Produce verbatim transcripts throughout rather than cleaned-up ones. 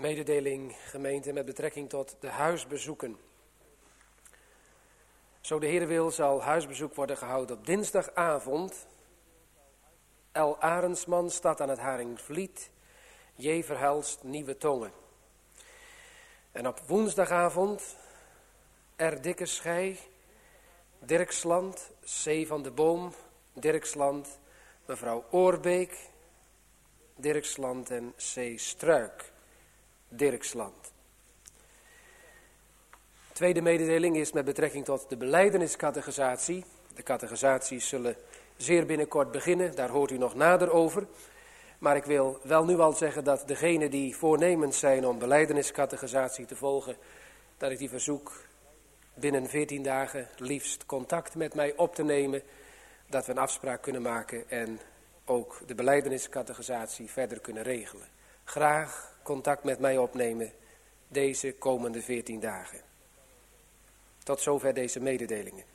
Mededeling, gemeente, met betrekking tot de huisbezoeken. Zo de Heer wil, zal huisbezoek worden gehouden op dinsdagavond. L. Arendsman, stad aan het Haringvliet, J. Verhelst, Nieuwe Tongen. En op woensdagavond R. Dikkerschei, Dirksland, C. van de Boom, Dirksland, mevrouw Oorbeek, Dirksland en C. Struik, Dirksland. Tweede mededeling is met betrekking tot de belijdeniscatechisatie. De catechisaties zullen zeer binnenkort beginnen, daar hoort u nog nader over. Maar ik wil wel nu al zeggen dat degenen die voornemens zijn om belijdeniscatechisatie te volgen, dat ik die verzoek binnen veertien dagen liefst contact met mij op te nemen, dat we een afspraak kunnen maken en ook de belijdeniscatechisatie verder kunnen regelen. Graag contact met mij opnemen deze komende veertien dagen. Tot zover deze mededelingen.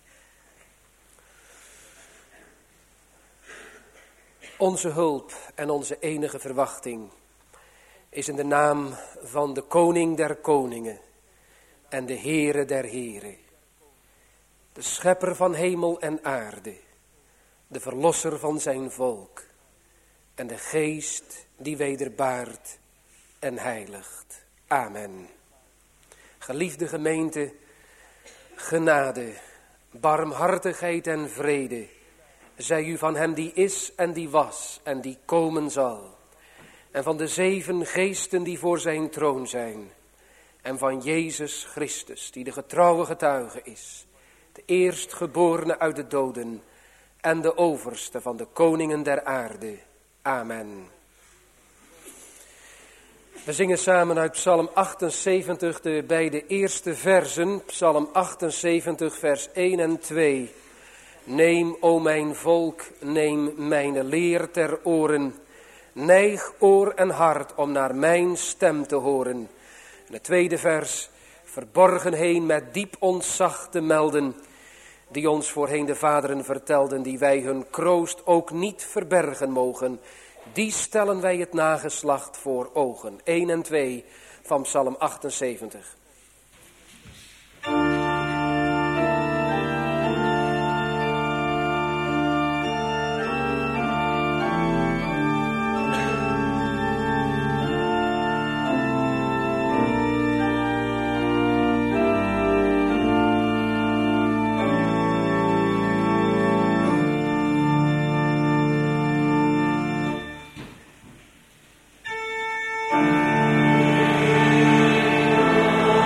Onze hulp en onze enige verwachting is in de naam van de Koning der Koningen en de Heere der Heren, de Schepper van hemel en aarde, de Verlosser van zijn volk en de Geest die wederbaart en heiligt. Amen. Geliefde gemeente, genade, barmhartigheid en vrede zij u van hem die is en die was en die komen zal, en van de zeven geesten die voor zijn troon zijn, en van Jezus Christus die de getrouwe getuige is, de eerstgeborene uit de doden en de overste van de koningen der aarde. Amen. We zingen samen uit Psalm achtenzeventig de beide eerste versen, Psalm achtenzeventig vers één en twee. Neem, o mijn volk, neem mijn leer ter oren, neig oor en hart om naar mijn stem te horen. En het tweede vers, verborgen heen met diep ontzag te melden, die ons voorheen de vaderen vertelden, die wij hun kroost ook niet verbergen mogen. Die stellen wij het nageslacht voor ogen. één en twee van Psalm achtenzeventig. Thank you.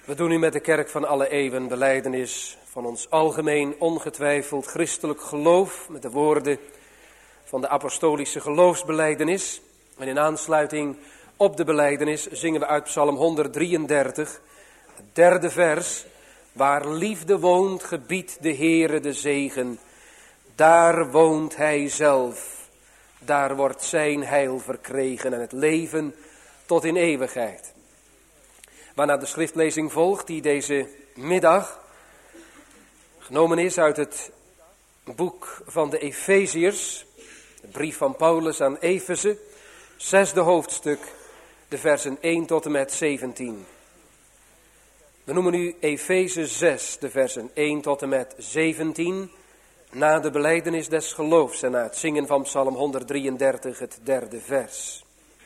We doen nu met de kerk van alle eeuwen belijdenis van ons algemeen ongetwijfeld christelijk geloof met de woorden van de apostolische geloofsbelijdenis. En in aansluiting op de belijdenis zingen we uit Psalm honderddrieëndertig, het derde vers. Waar liefde woont, gebiedt de Heere de zegen. Daar woont hij zelf. Daar wordt zijn heil verkregen en het leven tot in eeuwigheid. Waarna de schriftlezing volgt die deze middag genomen is uit het boek van de Efeziërs, de brief van Paulus aan Efeze, zesde hoofdstuk, de versen één tot en met zeventien. We noemen nu Efeze zes, de versen één tot en met zeventien, na de belijdenis des geloofs en na het zingen van Psalm honderddrieëndertig, het derde vers.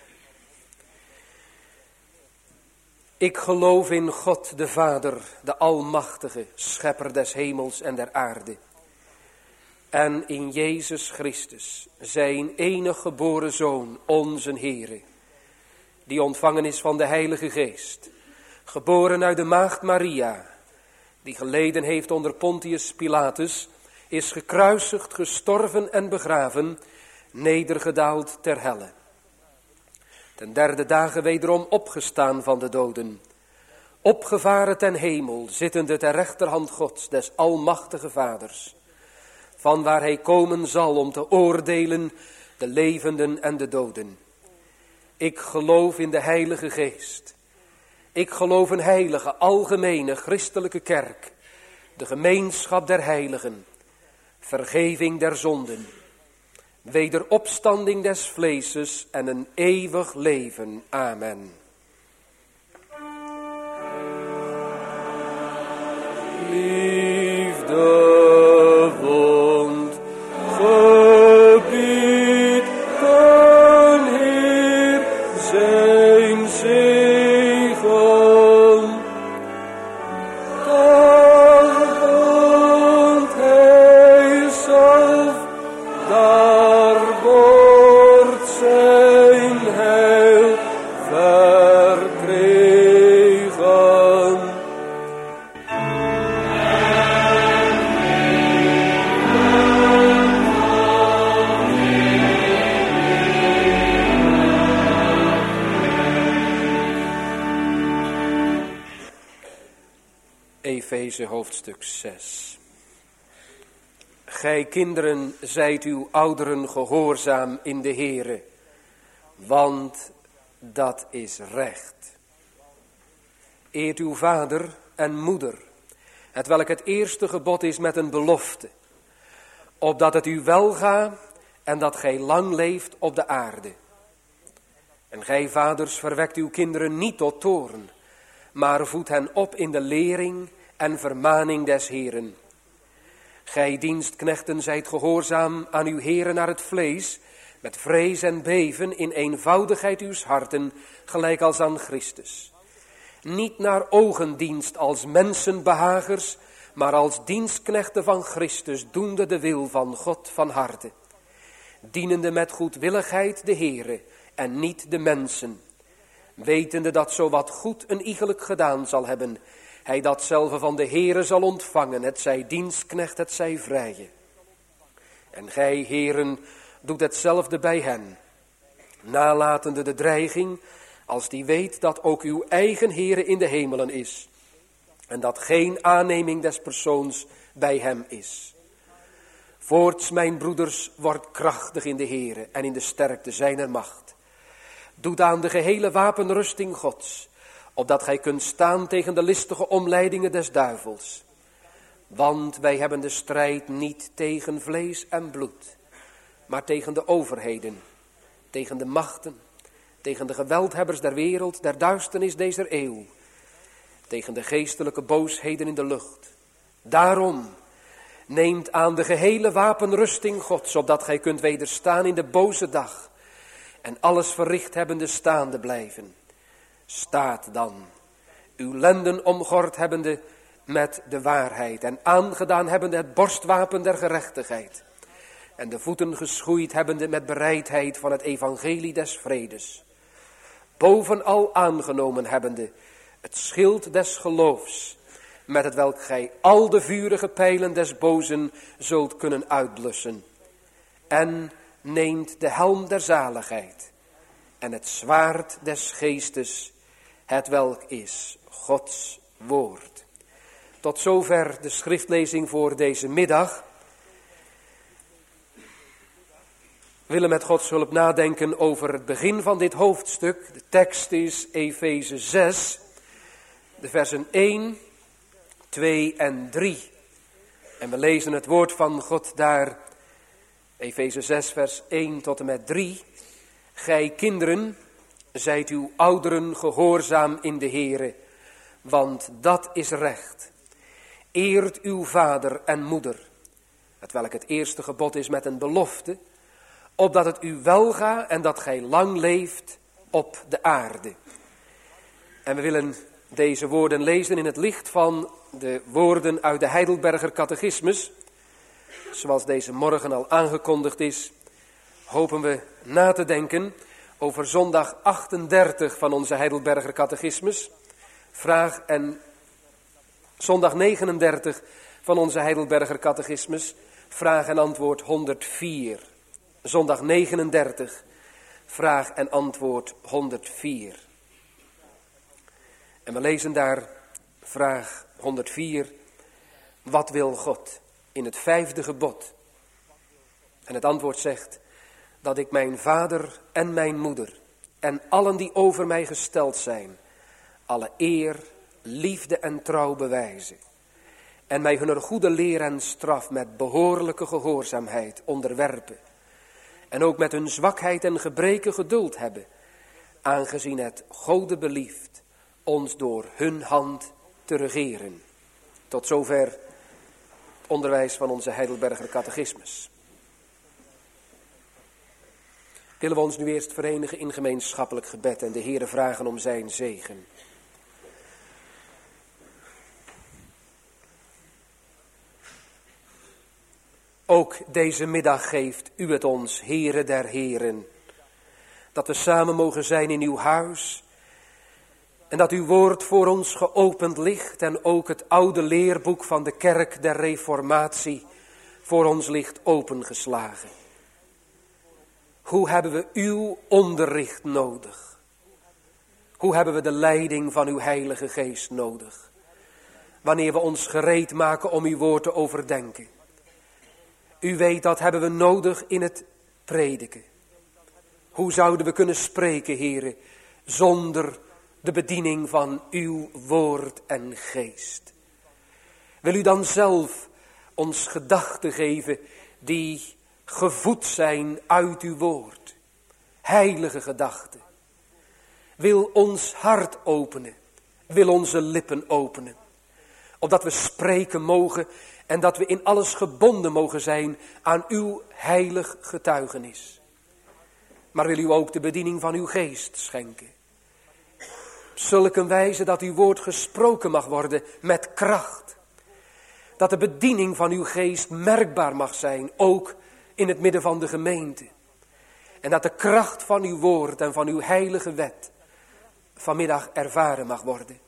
Ik geloof in God de Vader, de Almachtige, Schepper des hemels en der aarde. En in Jezus Christus, zijn enig geboren Zoon, onze Heere, die ontvangen is van de Heilige Geest, geboren uit de maagd Maria, die geleden heeft onder Pontius Pilatus, is gekruisigd, gestorven en begraven, nedergedaald ter helle. Ten derde dagen wederom opgestaan van de doden, opgevaren ten hemel, zittende ter rechterhand Gods, des almachtige Vaders, van waar hij komen zal om te oordelen de levenden en de doden. Ik geloof in de Heilige Geest. Ik geloof een heilige, algemene, christelijke kerk, de gemeenschap der heiligen, vergeving der zonden, wederopstanding des vleeses en een eeuwig leven. Amen. Liefde wond, gebied ten Heer zijn zegen. Daar woont hij zelf, daar wordt zijn heil verkregen. Efeze hoofdstuk zes. Gij kinderen, zijt uw ouderen gehoorzaam in de Heere, want dat is recht. Eert uw vader en moeder, hetwelk het eerste gebod is met een belofte, opdat het u welga en dat gij lang leeft op de aarde. En gij vaders, verwekt uw kinderen niet tot toorn, maar voed hen op in de lering en vermaning des Heeren. Gij dienstknechten zijt gehoorzaam aan uw Heere naar het vlees, met vrees en beven in eenvoudigheid uws harten, gelijk als aan Christus. Niet naar ogendienst als mensenbehagers, maar als dienstknechten van Christus, doende de wil van God van harte. Dienende met goedwilligheid de Heere en niet de mensen, wetende dat zo wat goed een iegelijk gedaan zal hebben, hij datzelfde van de Heere zal ontvangen, het zij dienstknecht, het zij vrije. En gij, heren, doet hetzelfde bij hen, nalatende de dreiging, als die weet dat ook uw eigen Heere in de hemelen is, en dat geen aanneming des persoons bij hem is. Voorts, mijn broeders, wordt krachtig in de Heere en in de sterkte zijner macht. Doet aan de gehele wapenrusting Gods, opdat gij kunt staan tegen de listige omleidingen des duivels. Want wij hebben de strijd niet tegen vlees en bloed, maar tegen de overheden, tegen de machten, tegen de geweldhebbers der wereld, der duisternis deze eeuw, tegen de geestelijke boosheden in de lucht. Daarom neemt aan de gehele wapenrusting Gods, opdat gij kunt wederstaan in de boze dag en alles verricht hebbende staande blijven. Staat dan, uw lenden omgord hebbende met de waarheid en aangedaan hebbende het borstwapen der gerechtigheid en de voeten geschoeid hebbende met bereidheid van het evangelie des vredes. Bovenal aangenomen hebbende het schild des geloofs, met het welk gij al de vurige pijlen des bozen zult kunnen uitblussen. En neemt de helm der zaligheid en het zwaard des geestes, het welk is Gods woord. Tot zover de schriftlezing voor deze middag. We willen met Gods hulp nadenken over het begin van dit hoofdstuk. De tekst is Efeze zes, de versen één, twee en drie. En we lezen het woord van God daar, Efeze zes vers één tot en met drie. Gij kinderen, zijt uw ouderen gehoorzaam in de Here, want dat is recht. Eert uw vader en moeder, het welk het eerste gebod is met een belofte, opdat het u welga en dat gij lang leeft op de aarde. En we willen deze woorden lezen in het licht van de woorden uit de Heidelberger Catechismus. Zoals deze morgen al aangekondigd is, hopen we na te denken over zondag achtendertig van onze Heidelberger Catechismus. Vraag en zondag negenendertig van onze Heidelberger Catechismus. Vraag en antwoord honderdvier. Zondag negenendertig, vraag en antwoord honderdvier. En we lezen daar vraag honderdvier. Wat wil God in het vijfde gebod? En het antwoord zegt, dat ik mijn vader en mijn moeder en allen die over mij gesteld zijn, alle eer, liefde en trouw bewijzen. En mij hunner goede leer en straf met behoorlijke gehoorzaamheid onderwerpen. En ook met hun zwakheid en gebreken geduld hebben, aangezien het Gode belieft ons door hun hand te regeren. Tot zover het onderwijs van onze Heidelberger Catechismus. Willen we ons nu eerst verenigen in gemeenschappelijk gebed en de Heere vragen om zijn zegen. Ook deze middag geeft u het ons, Heere der Heren, dat we samen mogen zijn in uw huis en dat uw woord voor ons geopend ligt en ook het oude leerboek van de kerk der Reformatie voor ons ligt opengeslagen. Hoe hebben we uw onderricht nodig? Hoe hebben we de leiding van uw Heilige Geest nodig? Wanneer we ons gereed maken om uw woord te overdenken. U weet, dat hebben we nodig in het prediken. Hoe zouden we kunnen spreken, Heere, zonder de bediening van uw woord en geest? Wil u dan zelf ons gedachten geven die gevoed zijn uit uw woord. Heilige gedachten. Wil ons hart openen. Wil onze lippen openen. Opdat we spreken mogen en dat we in alles gebonden mogen zijn aan uw heilig getuigenis. Maar wil u ook de bediening van uw geest schenken. Op zulke wijze dat uw woord gesproken mag worden met kracht. Dat de bediening van uw geest merkbaar mag zijn, ook in het midden van de gemeente. En dat de kracht van uw woord en van uw heilige wet vanmiddag ervaren mag worden.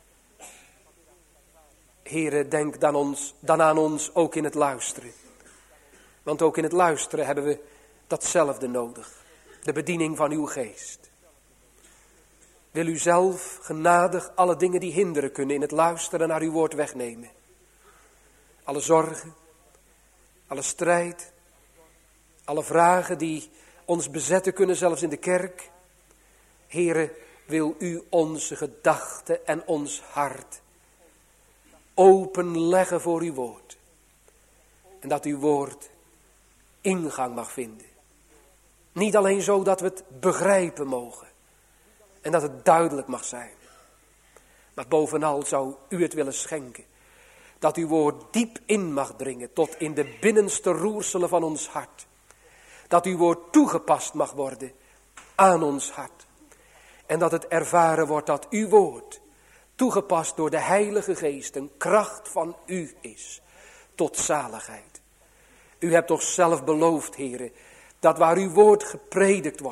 Heere, denk dan, ons, dan aan ons ook in het luisteren. Want ook in het luisteren hebben we datzelfde nodig. De bediening van uw geest. Wil u zelf genadig alle dingen die hinderen kunnen in het luisteren naar uw woord wegnemen. Alle zorgen, alle strijd, alle vragen die ons bezetten kunnen, zelfs in de kerk. Heere, wil u onze gedachten en ons hart openleggen voor uw woord. En dat uw woord ingang mag vinden. Niet alleen zo dat we het begrijpen mogen. En dat het duidelijk mag zijn. Maar bovenal zou u het willen schenken. Dat uw woord diep in mag dringen tot in de binnenste roerselen van ons hart. Dat uw woord toegepast mag worden aan ons hart. En dat het ervaren wordt dat uw woord toegepast door de Heilige Geest een kracht van u is tot zaligheid. U hebt toch zelf beloofd, Heere, dat waar uw woord gepredikt wordt,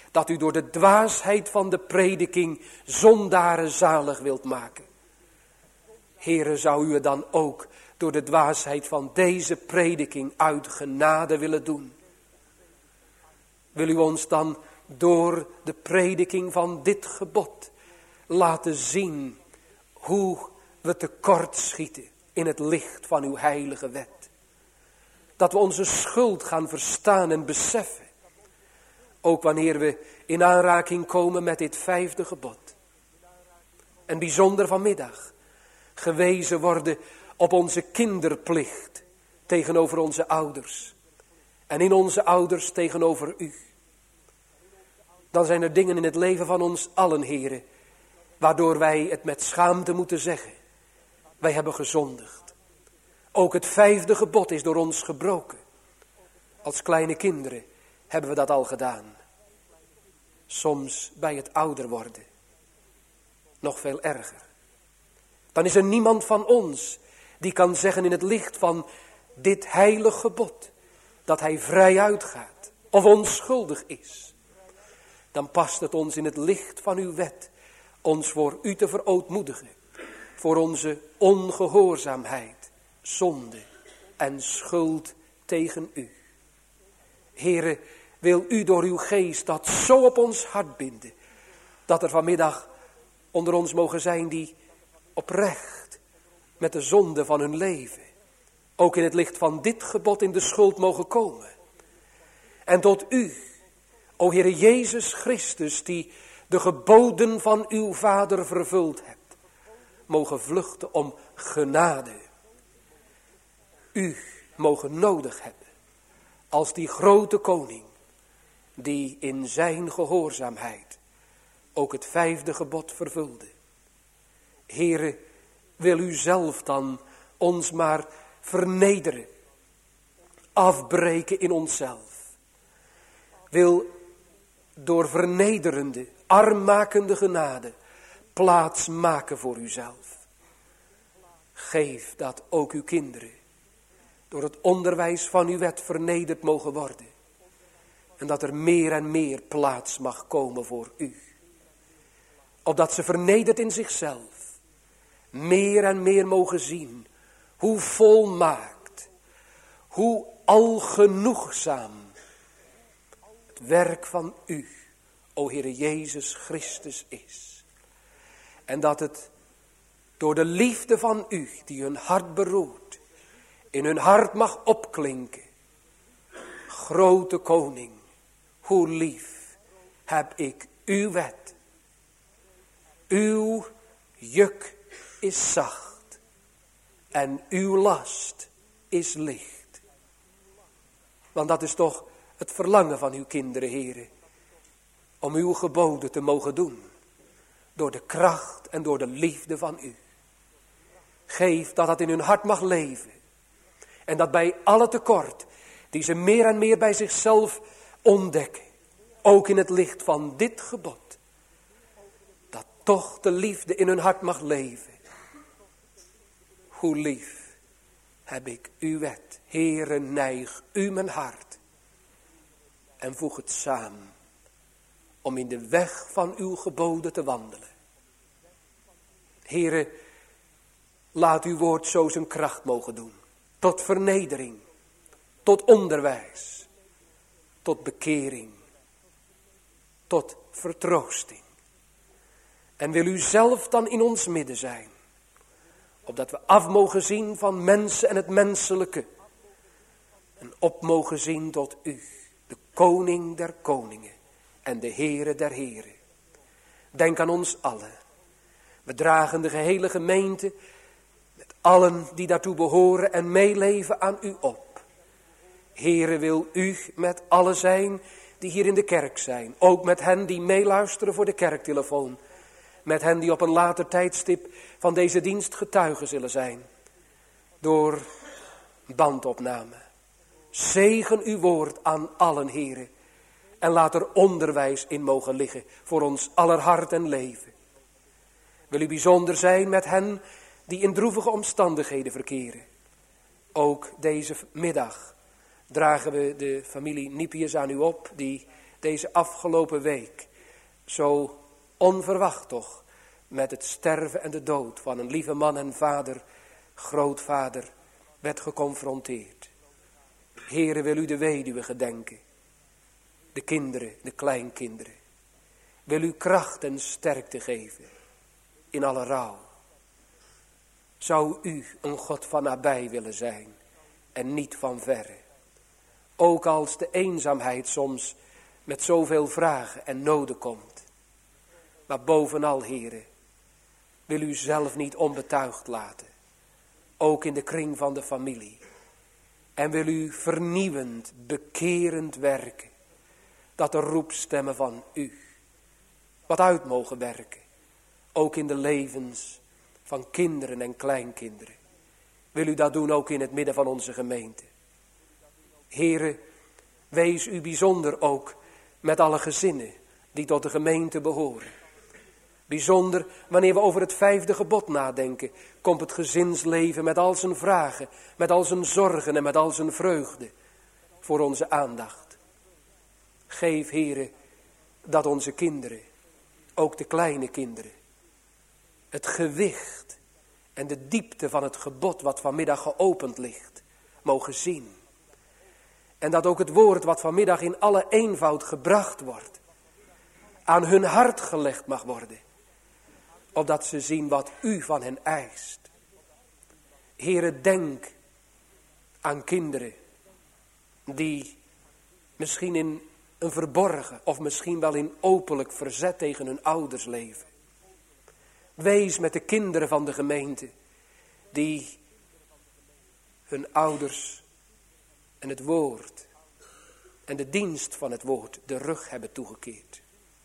dat u door de dwaasheid van de prediking zondaren zalig wilt maken. Heere, zou u het dan ook door de dwaasheid van deze prediking uit genade willen doen? Wil u ons dan door de prediking van dit gebod laten zien hoe we tekortschieten in het licht van uw heilige wet? Dat we onze schuld gaan verstaan en beseffen. Ook wanneer we in aanraking komen met dit vijfde gebod. En bijzonder vanmiddag gewezen worden op onze kinderplicht tegenover onze ouders. En in onze ouders tegenover u. Dan zijn er dingen in het leven van ons allen, heren, waardoor wij het met schaamte moeten zeggen. Wij hebben gezondigd. Ook het vijfde gebod is door ons gebroken. Als kleine kinderen hebben we dat al gedaan. Soms bij het ouder worden. Nog veel erger. Dan is er niemand van ons die kan zeggen in het licht van dit heilig gebod dat hij vrij uitgaat of onschuldig is. Dan past het ons in het licht van uw wet ons voor u te verootmoedigen. Voor onze ongehoorzaamheid, zonde en schuld tegen u. Heere, wil u door uw geest dat zo op ons hart binden, dat er vanmiddag onder ons mogen zijn die oprecht met de zonde van hun leven, ook in het licht van dit gebod in de schuld mogen komen. En tot u, o Heere Jezus Christus, die de geboden van uw Vader vervuld hebt, mogen vluchten om genade. U mogen nodig hebben als die grote koning, die in zijn gehoorzaamheid ook het vijfde gebod vervulde. Heere, wil u zelf dan ons maar vernederen, afbreken in onszelf. Wil door vernederende, armmakende genade plaats maken voor uzelf. Geef dat ook uw kinderen door het onderwijs van uw wet vernederd mogen worden. En dat er meer en meer plaats mag komen voor u. Opdat ze vernederd in zichzelf meer en meer mogen zien hoe volmaakt, hoe algenoegzaam het werk van u, o Heere Jezus Christus, is. En dat het door de liefde van u, die hun hart beroert, in hun hart mag opklinken. Grote koning, hoe lief heb ik uw wet. Uw juk is zacht en uw last is licht. Want dat is toch het verlangen van uw kinderen, Heere, om uw geboden te mogen doen, door de kracht en door de liefde van u. Geef dat dat in hun hart mag leven. En dat bij alle tekort, die ze meer en meer bij zichzelf ontdekken, ook in het licht van dit gebod, dat toch de liefde in hun hart mag leven. Hoe lief heb ik uw wet. Heere, neig u mijn hart en voeg het samen om in de weg van uw geboden te wandelen. Heere, laat uw woord zo zijn kracht mogen doen. Tot vernedering, tot onderwijs, tot bekering, tot vertroosting. En wil u zelf dan in ons midden zijn, opdat we af mogen zien van mensen en het menselijke. En op mogen zien tot u, de koning der koningen en de Heere der heren. Denk aan ons allen. We dragen de gehele gemeente, met allen die daartoe behoren en meeleven, aan u op. Heere, wil u met allen zijn die hier in de kerk zijn. Ook met hen die meeluisteren voor de kerktelefoon. Met hen die op een later tijdstip van deze dienst getuigen zullen zijn. Door bandopname. Zegen uw woord aan allen, Heere. En laat er onderwijs in mogen liggen voor ons aller hart en leven. Wil u bijzonder zijn met hen die in droevige omstandigheden verkeren. Ook deze middag dragen we de familie Niepius aan u op, die deze afgelopen week zo onverwacht toch met het sterven en de dood van een lieve man en vader, grootvader, werd geconfronteerd. Heere, wil u de weduwe gedenken, de kinderen, de kleinkinderen. Wil u kracht en sterkte geven in alle rouw. Zou u een God van nabij willen zijn en niet van verre. Ook als de eenzaamheid soms met zoveel vragen en noden komt. Maar bovenal, Heere, wil u zelf niet onbetuigd laten. Ook in de kring van de familie. En wil u vernieuwend, bekerend werken. Dat de roepstemmen van u wat uit mogen werken. Ook in de levens van kinderen en kleinkinderen. Wil u dat doen ook in het midden van onze gemeente. Heere, wees u bijzonder ook met alle gezinnen die tot de gemeente behoren. Bijzonder wanneer we over het vijfde gebod nadenken, komt het gezinsleven met al zijn vragen, met al zijn zorgen en met al zijn vreugde voor onze aandacht. Geef, Heere, dat onze kinderen, ook de kleine kinderen, het gewicht en de diepte van het gebod wat vanmiddag geopend ligt, mogen zien. En dat ook het woord wat vanmiddag in alle eenvoud gebracht wordt, aan hun hart gelegd mag worden. Opdat ze zien wat u van hen eist. Heere, denk aan kinderen die misschien in een verborgen of misschien wel in openlijk verzet tegen hun ouders leven. Wees met de kinderen van de gemeente die hun ouders en het woord en de dienst van het woord de rug hebben toegekeerd.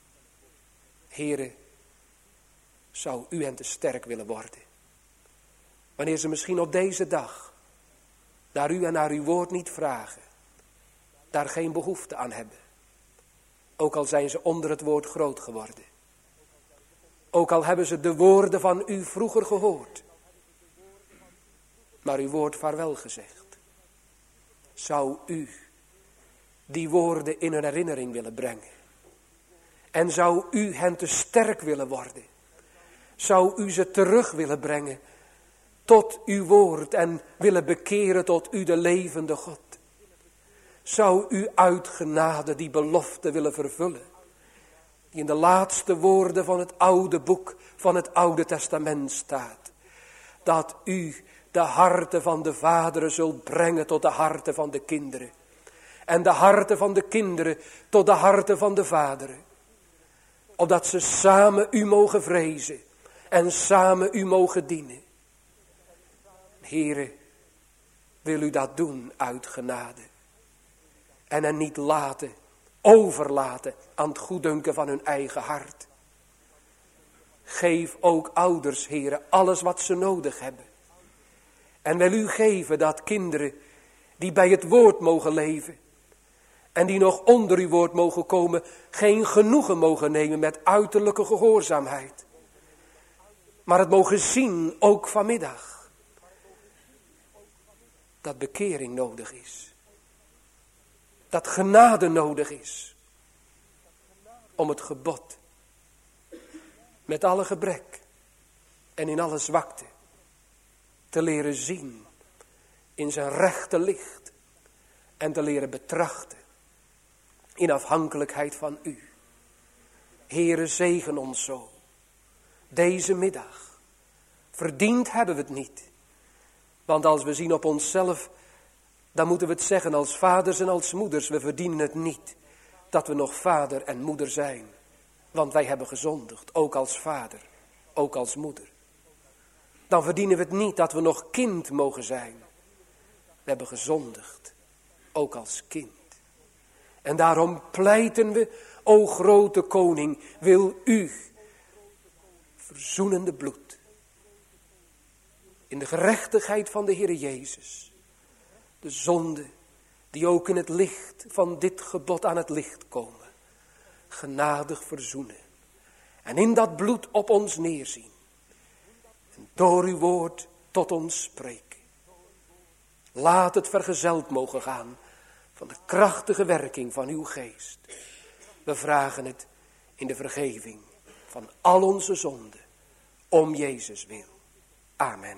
Heere, zou u hen te sterk willen worden. Wanneer ze misschien op deze dag naar u en naar uw woord niet vragen. Daar geen behoefte aan hebben. Ook al zijn ze onder het woord groot geworden. Ook al hebben ze de woorden van u vroeger gehoord. Maar uw woord vaarwel gezegd. Zou u die woorden in hun herinnering willen brengen. En zou u hen te sterk willen worden. Zou u ze terug willen brengen tot uw woord en willen bekeren tot u de levende God. Zou u uit genade die belofte willen vervullen. Die in de laatste woorden van het oude boek van het Oude Testament staat. Dat u de harten van de vaderen zult brengen tot de harten van de kinderen. En de harten van de kinderen tot de harten van de vaderen. Opdat ze samen u mogen vrezen. En samen u mogen dienen. Heere, wil u dat doen uit genade. En hen niet laten, overlaten aan het goeddunken van hun eigen hart. Geef ook ouders, Heere, alles wat ze nodig hebben. En wil u geven dat kinderen die bij het woord mogen leven. En die nog onder uw woord mogen komen, geen genoegen mogen nemen met uiterlijke gehoorzaamheid. Maar het mogen zien, ook vanmiddag, dat bekering nodig is. Dat genade nodig is. Om het gebod, met alle gebrek en in alle zwakte, te leren zien in zijn rechte licht. En te leren betrachten in afhankelijkheid van u. Heere, zegen ons zo. Deze middag. Verdiend hebben we het niet. Want als we zien op onszelf, dan moeten we het zeggen als vaders en als moeders. We verdienen het niet dat we nog vader en moeder zijn. Want wij hebben gezondigd, ook als vader, ook als moeder. Dan verdienen we het niet dat we nog kind mogen zijn. We hebben gezondigd, ook als kind. En daarom pleiten we, o grote koning, wil u verzoenende bloed. In de gerechtigheid van de Heer Jezus. De zonde die ook in het licht van dit gebod aan het licht komen. Genadig verzoenen. En in dat bloed op ons neerzien. En door uw woord tot ons spreken. Laat het vergezeld mogen gaan van de krachtige werking van uw geest. We vragen het in de vergeving van al onze zonden. Om Jezus wil. Amen.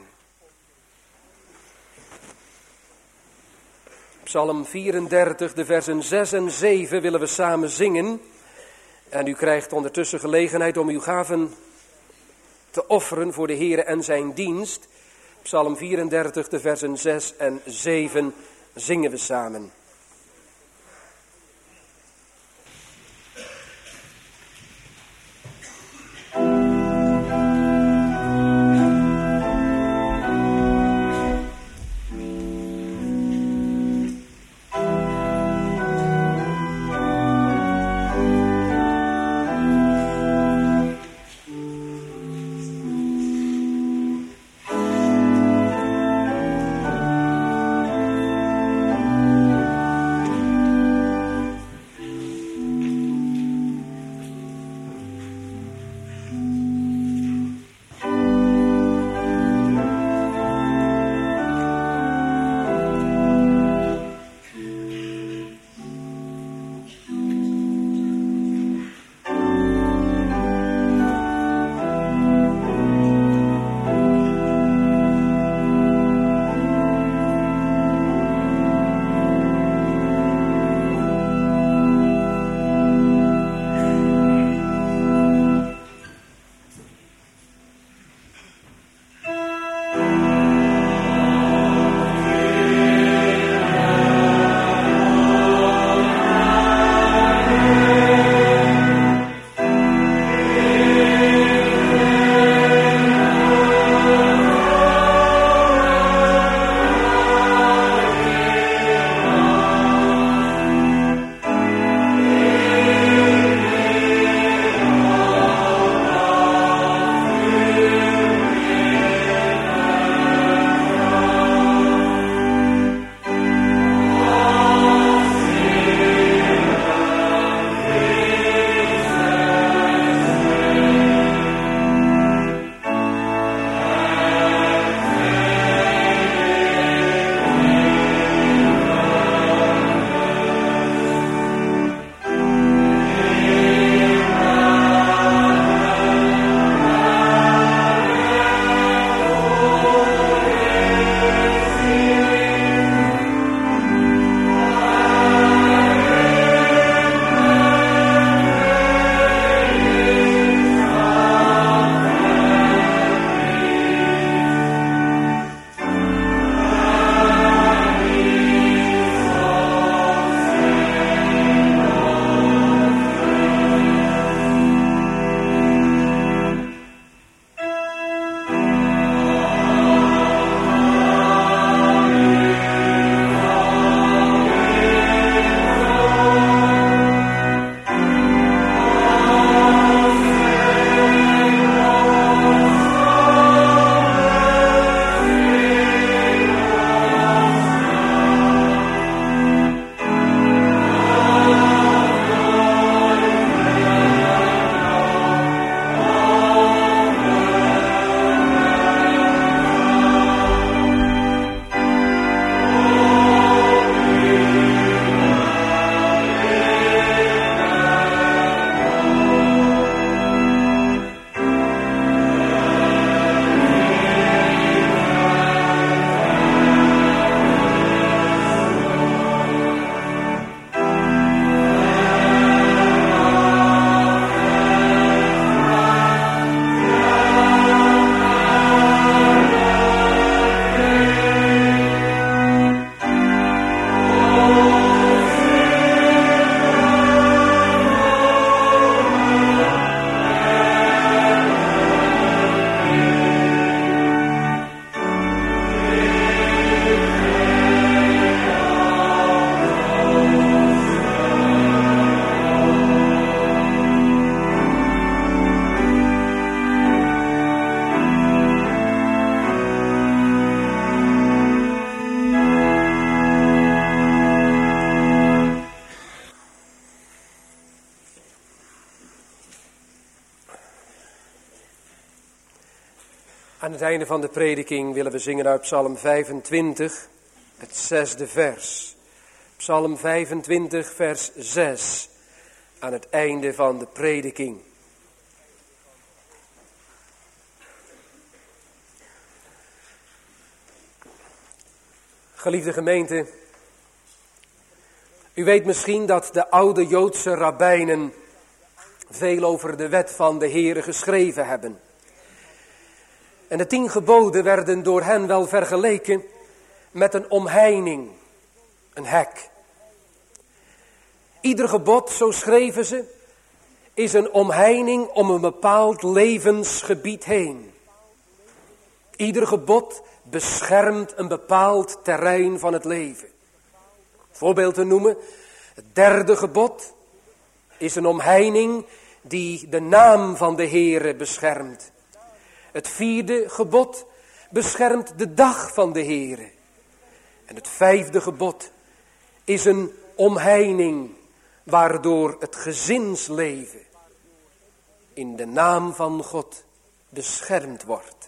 Psalm vierendertig, de versen zes en zeven willen we samen zingen. En u krijgt ondertussen gelegenheid om uw gaven te offeren voor de Heere en zijn dienst. Psalm vierendertig, de versen zes en zeven zingen we samen. Aan het einde van de prediking willen we zingen uit Psalm vijfentwintig, het zesde vers. Psalm vijfentwintig, vers zes. aan het einde van de prediking. Geliefde gemeente, u weet misschien dat de oude Joodse rabbijnen veel over de wet van de Heere geschreven hebben. En de tien geboden werden door hen wel vergeleken met een omheining, een hek. Ieder gebod, zo schreven ze, is een omheining om een bepaald levensgebied heen. Ieder gebod beschermt een bepaald terrein van het leven. Voorbeeld te noemen, het derde gebod is een omheining die de naam van de Heere beschermt. Het vierde gebod beschermt de dag van de Heere. En het vijfde gebod is een omheining waardoor het gezinsleven in de naam van God beschermd wordt.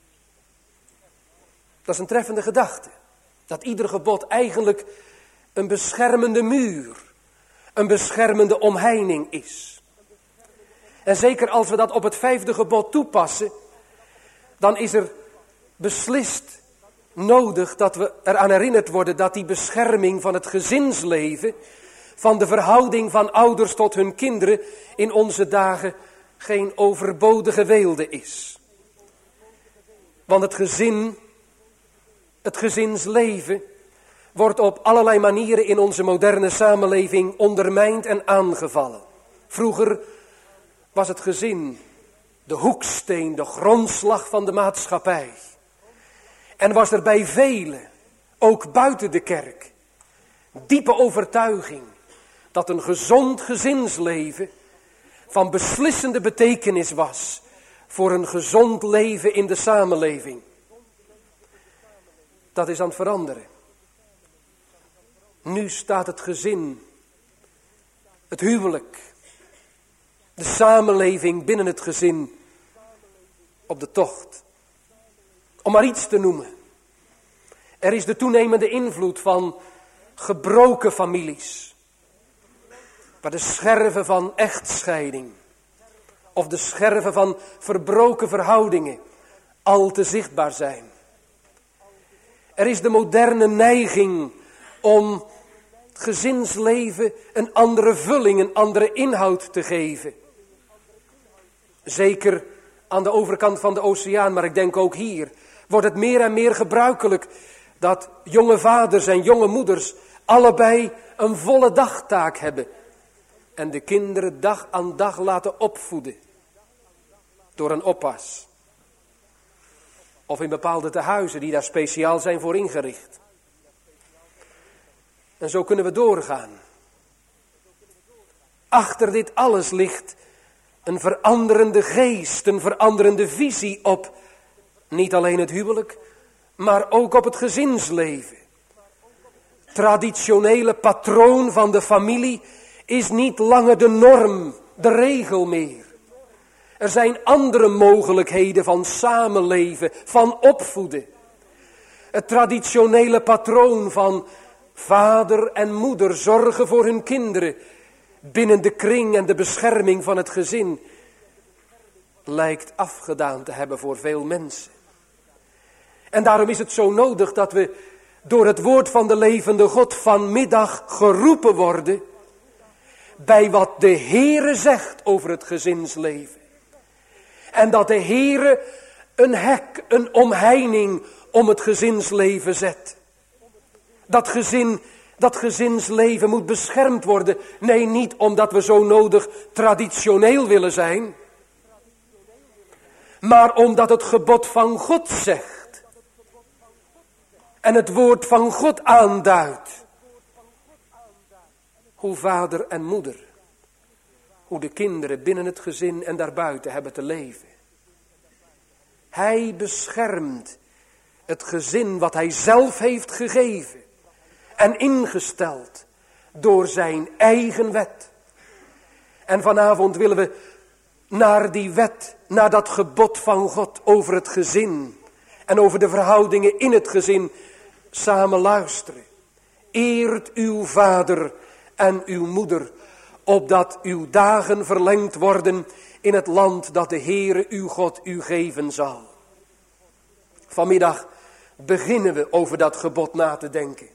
Dat is een treffende gedachte. Dat ieder gebod eigenlijk een beschermende muur, een beschermende omheining is. En zeker als we dat op het vijfde gebod toepassen, dan is er beslist nodig dat we eraan herinnerd worden dat die bescherming van het gezinsleven, van de verhouding van ouders tot hun kinderen in onze dagen geen overbodige weelde is. Want het gezin, het gezinsleven wordt op allerlei manieren in onze moderne samenleving ondermijnd en aangevallen. Vroeger was het gezin de hoeksteen, de grondslag van de maatschappij. En was er bij velen, ook buiten de kerk, diepe overtuiging dat een gezond gezinsleven van beslissende betekenis was voor een gezond leven in de samenleving. Dat is aan het veranderen. Nu staat het gezin, het huwelijk, de samenleving binnen het gezin op de tocht. Om maar iets te noemen. Er is de toenemende invloed van gebroken families. Waar de scherven van echtscheiding of de scherven van verbroken verhoudingen al te zichtbaar zijn. Er is de moderne neiging om het gezinsleven een andere vulling, een andere inhoud te geven. Zeker aan de overkant van de oceaan, maar ik denk ook hier, wordt het meer en meer gebruikelijk dat jonge vaders en jonge moeders allebei een volle dagtaak hebben. En de kinderen dag aan dag laten opvoeden door een oppas. Of in bepaalde tehuizen die daar speciaal zijn voor ingericht. En zo kunnen we doorgaan. Achter dit alles ligt een veranderende geest, een veranderende visie op niet alleen het huwelijk, maar ook op het gezinsleven. Traditionele patroon van de familie is niet langer de norm, de regel meer. Er zijn andere mogelijkheden van samenleven, van opvoeden. Het traditionele patroon van vader en moeder zorgen voor hun kinderen binnen de kring en de bescherming van het gezin lijkt afgedaan te hebben voor veel mensen. En daarom is het zo nodig dat we door het woord van de levende God vanmiddag geroepen worden bij wat de Heere zegt over het gezinsleven. En dat de Heere een hek, een omheining om het gezinsleven zet. Dat gezin, dat gezinsleven moet beschermd worden. Nee, niet omdat we zo nodig traditioneel willen zijn. Maar omdat het gebod van God zegt. En het woord van God aanduidt. Hoe vader en moeder, hoe de kinderen binnen het gezin en daarbuiten hebben te leven. Hij beschermt het gezin wat hij zelf heeft gegeven en ingesteld door zijn eigen wet. En vanavond willen we naar die wet, naar dat gebod van God over het gezin en over de verhoudingen in het gezin samen luisteren. Eert uw vader en uw moeder, opdat uw dagen verlengd worden in het land dat de Heere uw God u geven zal. Vanmiddag beginnen we over dat gebod na te denken.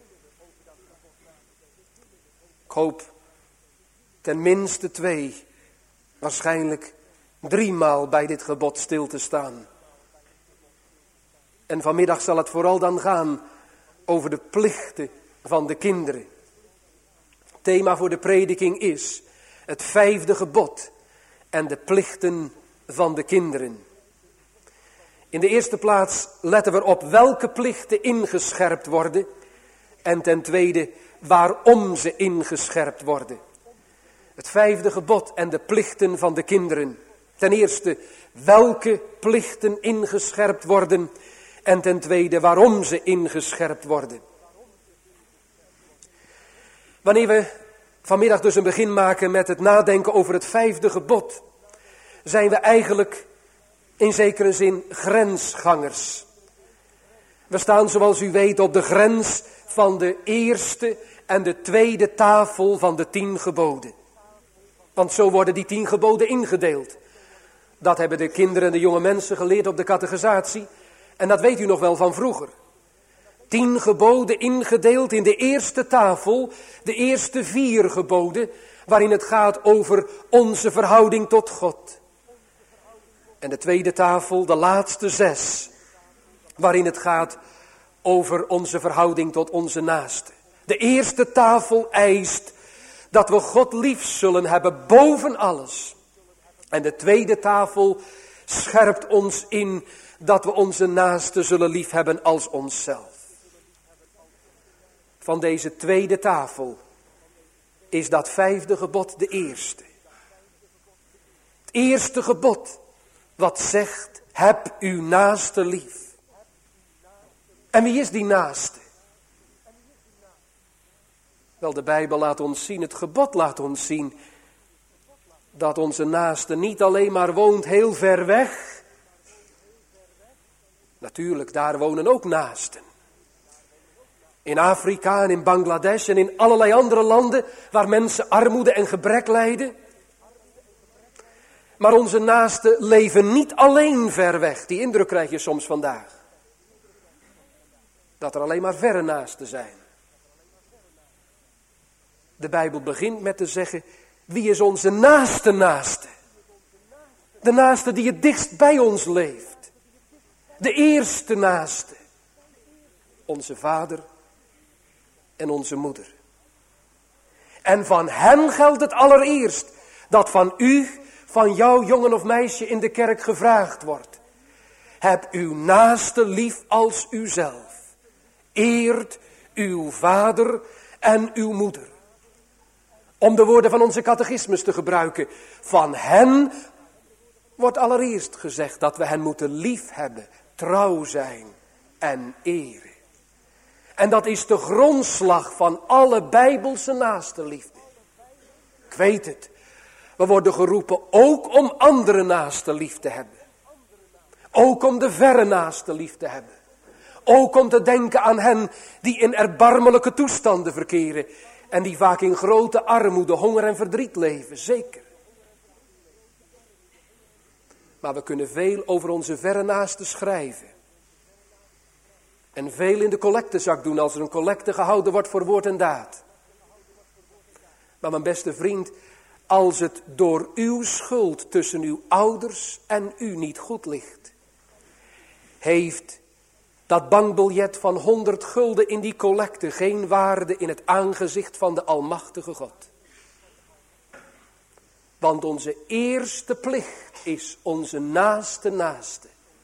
Ik hoop ten minste twee, waarschijnlijk driemaal bij dit gebod stil te staan. En vanmiddag zal het vooral dan gaan over de plichten van de kinderen. Het thema voor de prediking is het vijfde gebod en de plichten van de kinderen. In de eerste plaats letten we op welke plichten ingescherpt worden en ten tweede waarom ze ingescherpt worden. Het vijfde gebod en de plichten van de kinderen. Ten eerste welke plichten ingescherpt worden en ten tweede waarom ze ingescherpt worden. Wanneer we vanmiddag dus een begin maken met het nadenken over het vijfde gebod, zijn we eigenlijk in zekere zin grensgangers. We staan, zoals u weet, op de grens van de eerste en de tweede tafel van de tien geboden. Want zo worden die tien geboden ingedeeld. Dat hebben de kinderen en de jonge mensen geleerd op de catechisatie. En dat weet u nog wel van vroeger. Tien geboden ingedeeld in de eerste tafel, de eerste vier geboden, waarin het gaat over onze verhouding tot God. En de tweede tafel, de laatste zes, waarin het gaat over onze verhouding tot onze naaste. De eerste tafel eist dat we God lief zullen hebben boven alles. En de tweede tafel scherpt ons in dat we onze naaste zullen lief hebben als onszelf. Van deze tweede tafel is dat vijfde gebod de eerste. Het eerste gebod wat zegt, heb uw naaste lief. En wie is die naaste? Wel, de Bijbel laat ons zien, het gebod laat ons zien, dat onze naaste niet alleen maar woont heel ver weg. Natuurlijk, daar wonen ook naasten. In Afrika en in Bangladesh en in allerlei andere landen waar mensen armoede en gebrek lijden. Maar onze naasten leven niet alleen ver weg. Die indruk krijg je soms vandaag. Dat er alleen maar verre naasten zijn. De Bijbel begint met te zeggen, wie is onze naaste naaste? De naaste die het dichtst bij ons leeft. De eerste naaste. Onze vader en onze moeder. En van hen geldt het allereerst dat van u, van jou jongen of meisje in de kerk gevraagd wordt. Heb uw naaste lief als uzelf. Eert uw vader en uw moeder. Om de woorden van onze catechismus te gebruiken. Van hen wordt allereerst gezegd dat we hen moeten lief hebben, trouw zijn en eren. En dat is de grondslag van alle Bijbelse naastenliefde. Ik weet het. We worden geroepen ook om andere naasten lief te hebben. Ook om de verre naasten lief te hebben. Ook om te denken aan hen die in erbarmelijke toestanden verkeren. En die vaak in grote armoede, honger en verdriet leven. Zeker. Maar we kunnen veel over onze verre naasten schrijven. En veel in de collectezak doen als er een collecte gehouden wordt voor woord en daad. Maar mijn beste vriend, als het door uw schuld tussen uw ouders en u niet goed ligt, heeft dat bankbiljet van honderd gulden in die collecte geen waarde in het aangezicht van de almachtige God. Want onze eerste plicht is onze naaste naaste.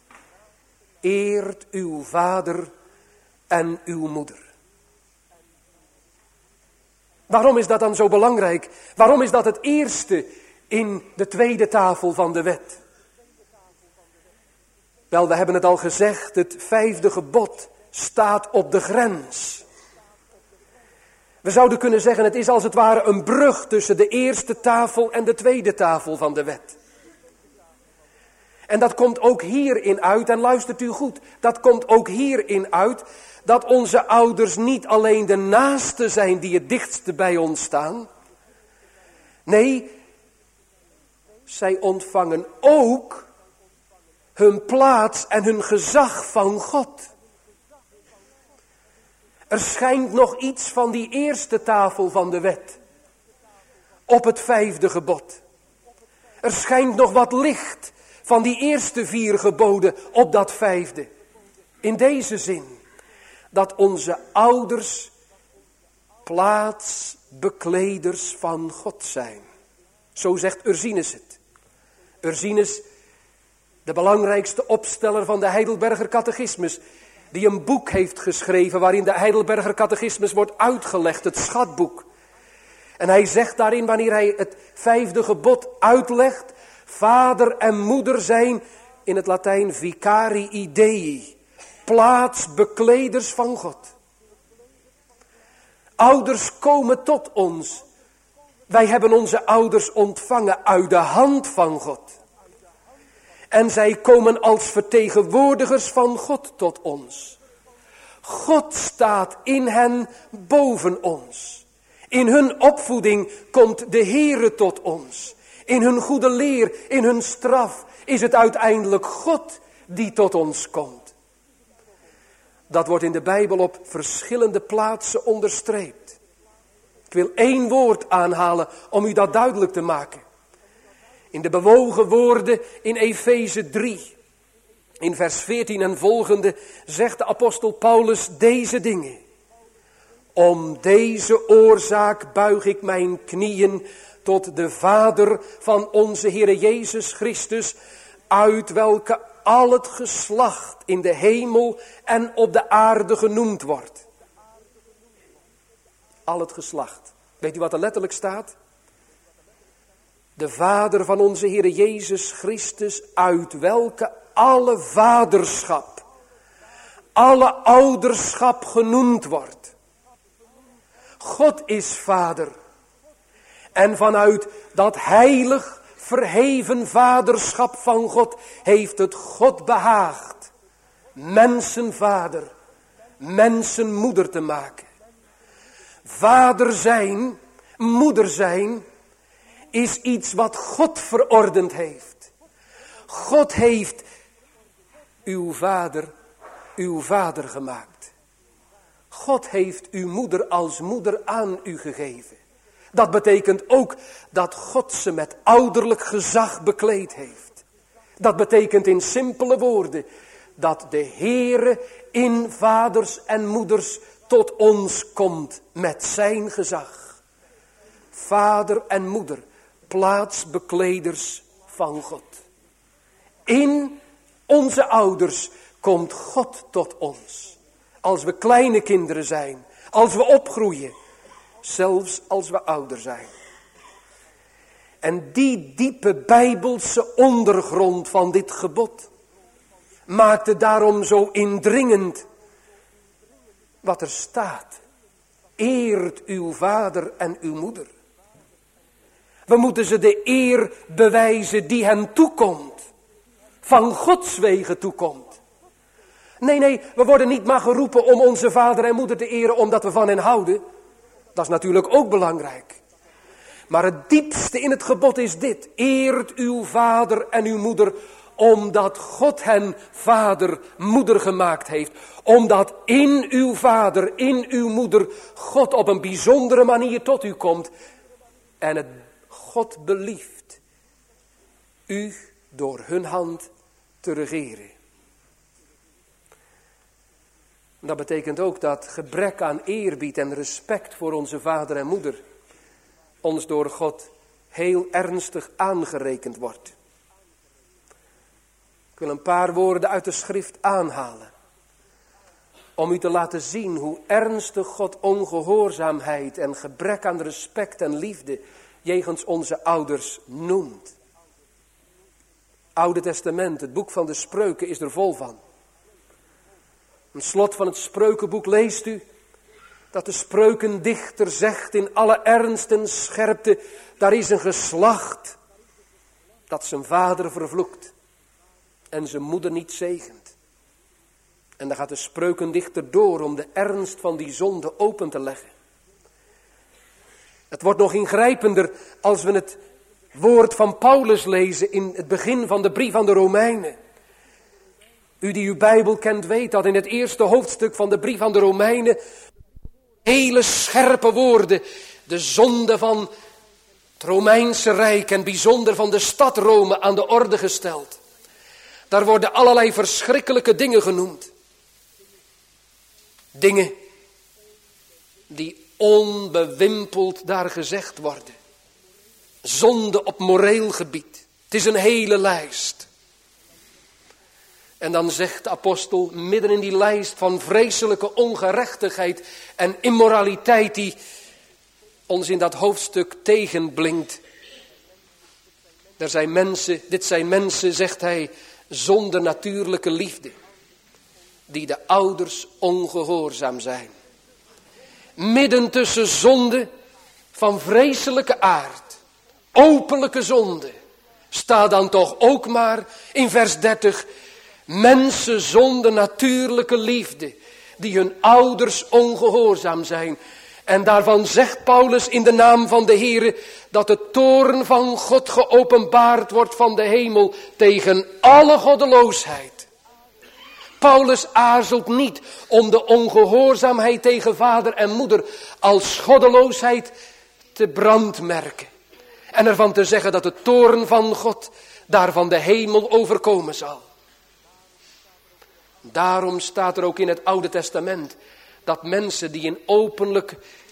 Eert uw vader en uw moeder. Waarom is dat dan zo belangrijk? Waarom is dat het eerste in de tweede tafel van de wet? Wel, we hebben het al gezegd, het vijfde gebod staat op de grens. We zouden kunnen zeggen, het is als het ware een brug tussen de eerste tafel en de tweede tafel van de wet. En dat komt ook hierin uit, en luistert u goed, dat komt ook hierin uit, dat onze ouders niet alleen de naasten zijn die het dichtste bij ons staan, Nee, zij ontvangen ook hun plaats en hun gezag van God. Er schijnt nog iets van die eerste tafel van de wet op het vijfde gebod. Er schijnt nog wat licht van die eerste vier geboden op dat vijfde. In deze zin, dat onze ouders plaatsbekleders van God zijn. Zo zegt Ursinus het. Ursinus, de belangrijkste opsteller van de Heidelberger Catechismus, die een boek heeft geschreven waarin de Heidelberger Catechismus wordt uitgelegd, het schatboek. En hij zegt daarin, wanneer hij het vijfde gebod uitlegt, vader en moeder zijn in het Latijn vicarii Dei, plaatsbekleders van God. Ouders komen tot ons. Wij hebben onze ouders ontvangen uit de hand van God. En zij komen als vertegenwoordigers van God tot ons. God staat in hen boven ons. In hun opvoeding komt de Heere tot ons. In hun goede leer, in hun straf is het uiteindelijk God die tot ons komt. Dat wordt in de Bijbel op verschillende plaatsen onderstreept. Ik wil één woord aanhalen om u dat duidelijk te maken. In de bewogen woorden in Efeze drie, in vers veertien en volgende, zegt de apostel Paulus deze dingen. Om deze oorzaak buig ik mijn knieën tot de Vader van onze Heere Jezus Christus, uit welke al het geslacht in de hemel en op de aarde genoemd wordt. Al het geslacht. Weet u wat er letterlijk staat? De Vader van onze Heere Jezus Christus, uit welke alle vaderschap, alle ouderschap genoemd wordt. God is Vader. En vanuit dat heilig verheven vaderschap van God heeft het God behaagd mensenvader, mensenmoeder te maken. Vader zijn, moeder zijn, is iets wat God verordend heeft. God heeft uw vader, uw vader gemaakt. God heeft uw moeder als moeder aan u gegeven. Dat betekent ook dat God ze met ouderlijk gezag bekleed heeft. Dat betekent in simpele woorden dat de Heere in vaders en moeders tot ons komt met zijn gezag. Vader en moeder, plaatsbekleders van God. In onze ouders komt God tot ons. Als we kleine kinderen zijn, als we opgroeien, zelfs als we ouder zijn. En die diepe bijbelse ondergrond van dit gebod maakte daarom zo indringend wat er staat. Eert uw vader en uw moeder. We moeten ze de eer bewijzen die hen toekomt. Van Gods wegen toekomt. Nee, nee, we worden niet maar geroepen om onze vader en moeder te eren omdat we van hen houden. Dat is natuurlijk ook belangrijk. Maar het diepste in het gebod is dit. Eert uw vader en uw moeder omdat God hen vader, moeder gemaakt heeft. Omdat in uw vader, in uw moeder God op een bijzondere manier tot u komt. En het God belieft u door hun hand te regeren. Dat betekent ook dat gebrek aan eerbied en respect voor onze vader en moeder ons door God heel ernstig aangerekend wordt. Ik wil een paar woorden uit de schrift aanhalen. Om u te laten zien hoe ernstig God ongehoorzaamheid en gebrek aan respect en liefde jegens onze ouders noemt. Oude Testament, het boek van de Spreuken, is er vol van. Aan het slot van het Spreukenboek leest u dat de spreukendichter zegt in alle ernst en scherpte, daar is een geslacht dat zijn vader vervloekt en zijn moeder niet zegent. En dan gaat de spreukendichter door om de ernst van die zonde open te leggen. Het wordt nog ingrijpender als we het woord van Paulus lezen in het begin van de brief aan de Romeinen. U die uw Bijbel kent weet dat in het eerste hoofdstuk van de brief aan de Romeinen hele scherpe woorden de zonde van het Romeinse Rijk en bijzonder van de stad Rome aan de orde gesteld. Daar worden allerlei verschrikkelijke dingen genoemd. Dingen die onbewimpeld daar gezegd worden. Zonde op moreel gebied. Het is een hele lijst. En dan zegt de apostel midden in die lijst van vreselijke ongerechtigheid en immoraliteit die ons in dat hoofdstuk tegenblinkt. Er zijn mensen, dit zijn mensen, zegt hij, zonder natuurlijke liefde. Die de ouders ongehoorzaam zijn. Midden tussen zonde van vreselijke aard, openlijke zonde, staat dan toch ook maar in vers dertig, mensen zonder natuurlijke liefde, die hun ouders ongehoorzaam zijn. En daarvan zegt Paulus in de naam van de Heere, dat de toorn van God geopenbaard wordt van de hemel tegen alle goddeloosheid. Paulus aarzelt niet om de ongehoorzaamheid tegen vader en moeder als goddeloosheid te brandmerken. En ervan te zeggen dat de toorn van God daarvan de hemel overkomen zal. Daarom staat er ook in het Oude Testament dat mensen die in openlijk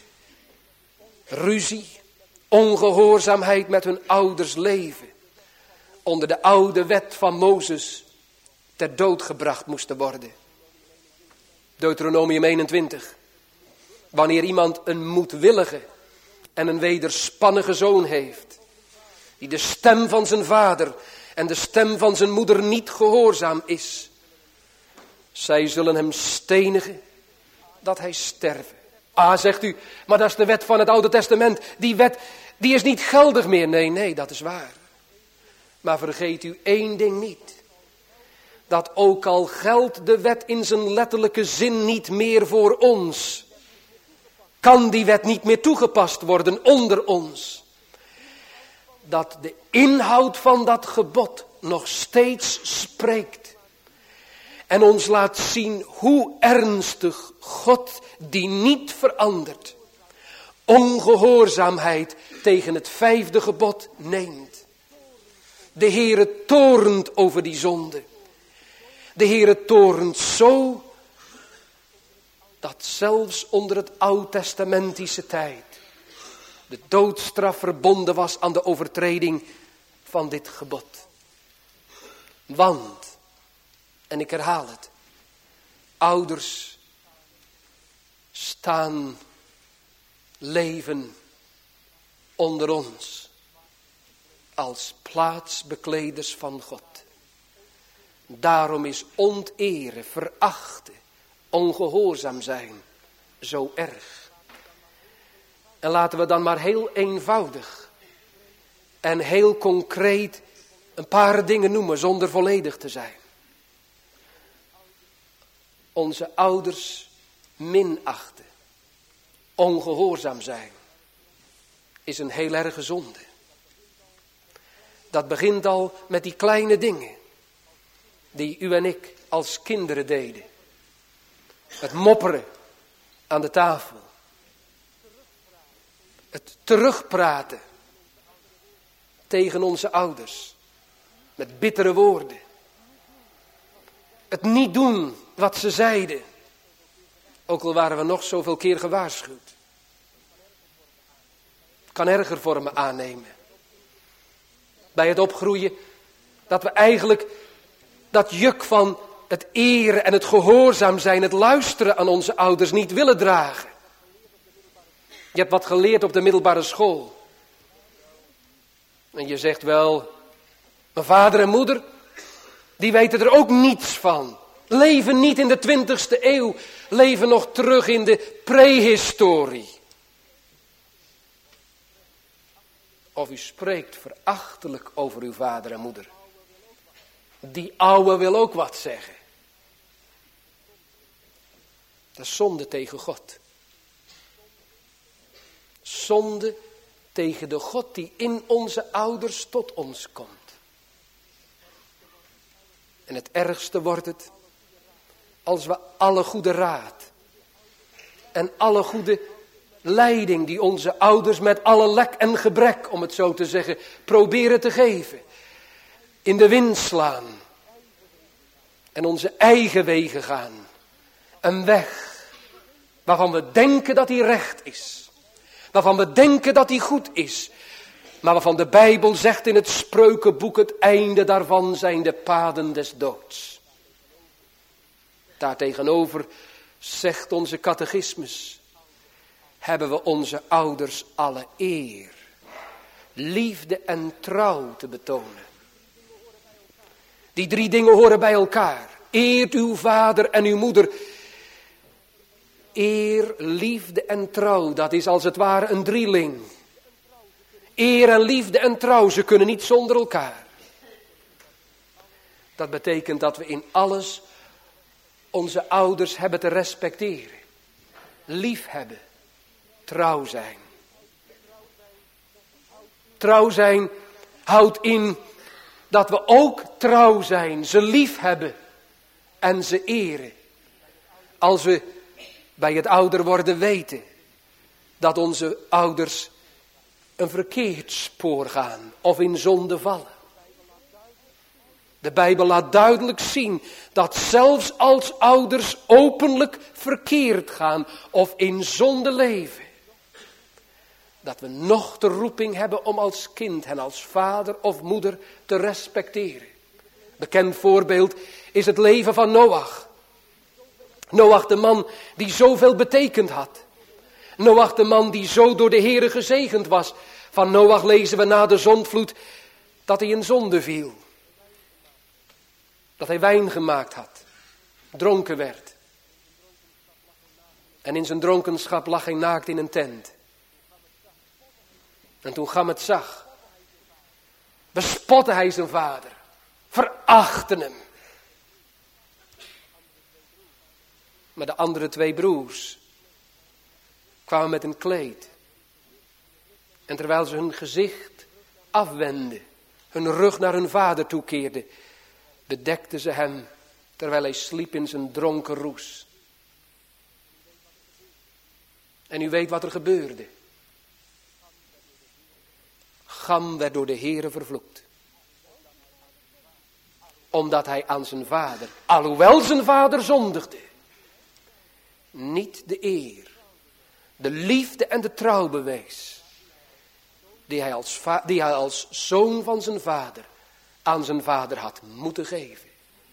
ruzie, ongehoorzaamheid met hun ouders leven, onder de oude wet van Mozes ter dood gebracht moesten worden. Deuteronomium eenentwintig. Wanneer iemand een moedwillige en een wederspannige zoon heeft, die de stem van zijn vader en de stem van zijn moeder niet gehoorzaam is, zij zullen hem stenigen dat hij sterven. Ah, zegt u, maar dat is de wet van het Oude Testament. Die wet, die is niet geldig meer. Nee, nee, dat is waar. Maar vergeet u één ding niet. Dat ook al geldt de wet in zijn letterlijke zin niet meer voor ons, kan die wet niet meer toegepast worden onder ons. Dat de inhoud van dat gebod nog steeds spreekt. En ons laat zien hoe ernstig God, die niet verandert, ongehoorzaamheid tegen het vijfde gebod neemt. De Heere toornt over die zonde. De Heere toornt zo dat zelfs onder het oud-testamentische tijd de doodstraf verbonden was aan de overtreding van dit gebod. Want, en ik herhaal het, ouders staan leven onder ons als plaatsbekleders van God. Daarom is onteren, verachten, ongehoorzaam zijn zo erg. En laten we dan maar heel eenvoudig en heel concreet een paar dingen noemen zonder volledig te zijn. Onze ouders minachten, ongehoorzaam zijn, is een heel erge zonde. Dat begint al met die kleine dingen die u en ik als kinderen deden. Het mopperen aan de tafel. Het terugpraten tegen onze ouders. Met bittere woorden. Het niet doen wat ze zeiden. Ook al waren we nog zoveel keer gewaarschuwd. Het kan erger vormen aannemen. Bij het opgroeien dat we eigenlijk dat juk van het eren en het gehoorzaam zijn, het luisteren aan onze ouders niet willen dragen. Je hebt wat geleerd op de middelbare school. En je zegt wel, mijn vader en moeder, die weten er ook niets van. Leven niet in de twintigste eeuw, leven nog terug in de prehistorie. Of u spreekt verachtelijk over uw vader en moeder. Die ouwe wil ook wat zeggen. Dat is zonde tegen God. zonde tegen de God die in onze ouders tot ons komt. En het ergste wordt het als we alle goede raad en alle goede leiding die onze ouders met alle lek en gebrek, om het zo te zeggen, proberen te geven, in de wind slaan en onze eigen wegen gaan. Een weg waarvan we denken dat die recht is, waarvan we denken dat die goed is, maar waarvan de Bijbel zegt in het Spreukenboek, het einde daarvan zijn de paden des doods. Daartegenover zegt onze catechismus, hebben we onze ouders alle eer, liefde en trouw te betonen. Die drie dingen horen bij elkaar. Eert uw vader en uw moeder. Eer, liefde en trouw, dat is als het ware een drieling. Eer en liefde en trouw, ze kunnen niet zonder elkaar. Dat betekent dat we in alles onze ouders hebben te respecteren. Lief hebben. Trouw zijn. Trouw zijn houdt in dat we ook trouw zijn, ze lief hebben en ze eren. Als we bij het ouder worden weten dat onze ouders een verkeerd spoor gaan of in zonde vallen. De Bijbel laat duidelijk zien dat zelfs als ouders openlijk verkeerd gaan of in zonde leven, dat we nog de roeping hebben om als kind en als vader of moeder te respecteren. Bekend voorbeeld is het leven van Noach. Noach, de man die zoveel betekend had. Noach, de man die zo door de Heere gezegend was. Van Noach lezen we na de zondvloed dat hij in zonde viel. Dat hij wijn gemaakt had, dronken werd. En in zijn dronkenschap lag hij naakt in een tent. En toen Cham het zag, bespotte hij zijn vader, verachtte hem. Maar de andere twee broers kwamen met een kleed. En terwijl ze hun gezicht afwendden, hun rug naar hun vader toekeerden, bedekten ze hem terwijl hij sliep in zijn dronken roes. En u weet wat er gebeurde. Cham werd door de Heere vervloekt. Omdat hij aan zijn vader, alhoewel zijn vader zondigde, niet de eer, de liefde en de trouw bewees, die hij als, va- die hij als zoon van zijn vader aan zijn vader had moeten geven.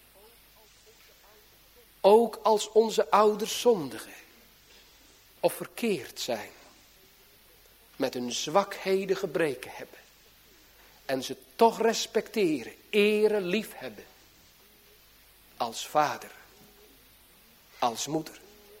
Ook als onze ouders zondigen of verkeerd zijn, met hun zwakheden gebreken hebben en ze toch respecteren, eren, lief hebben, als vader, als moeder.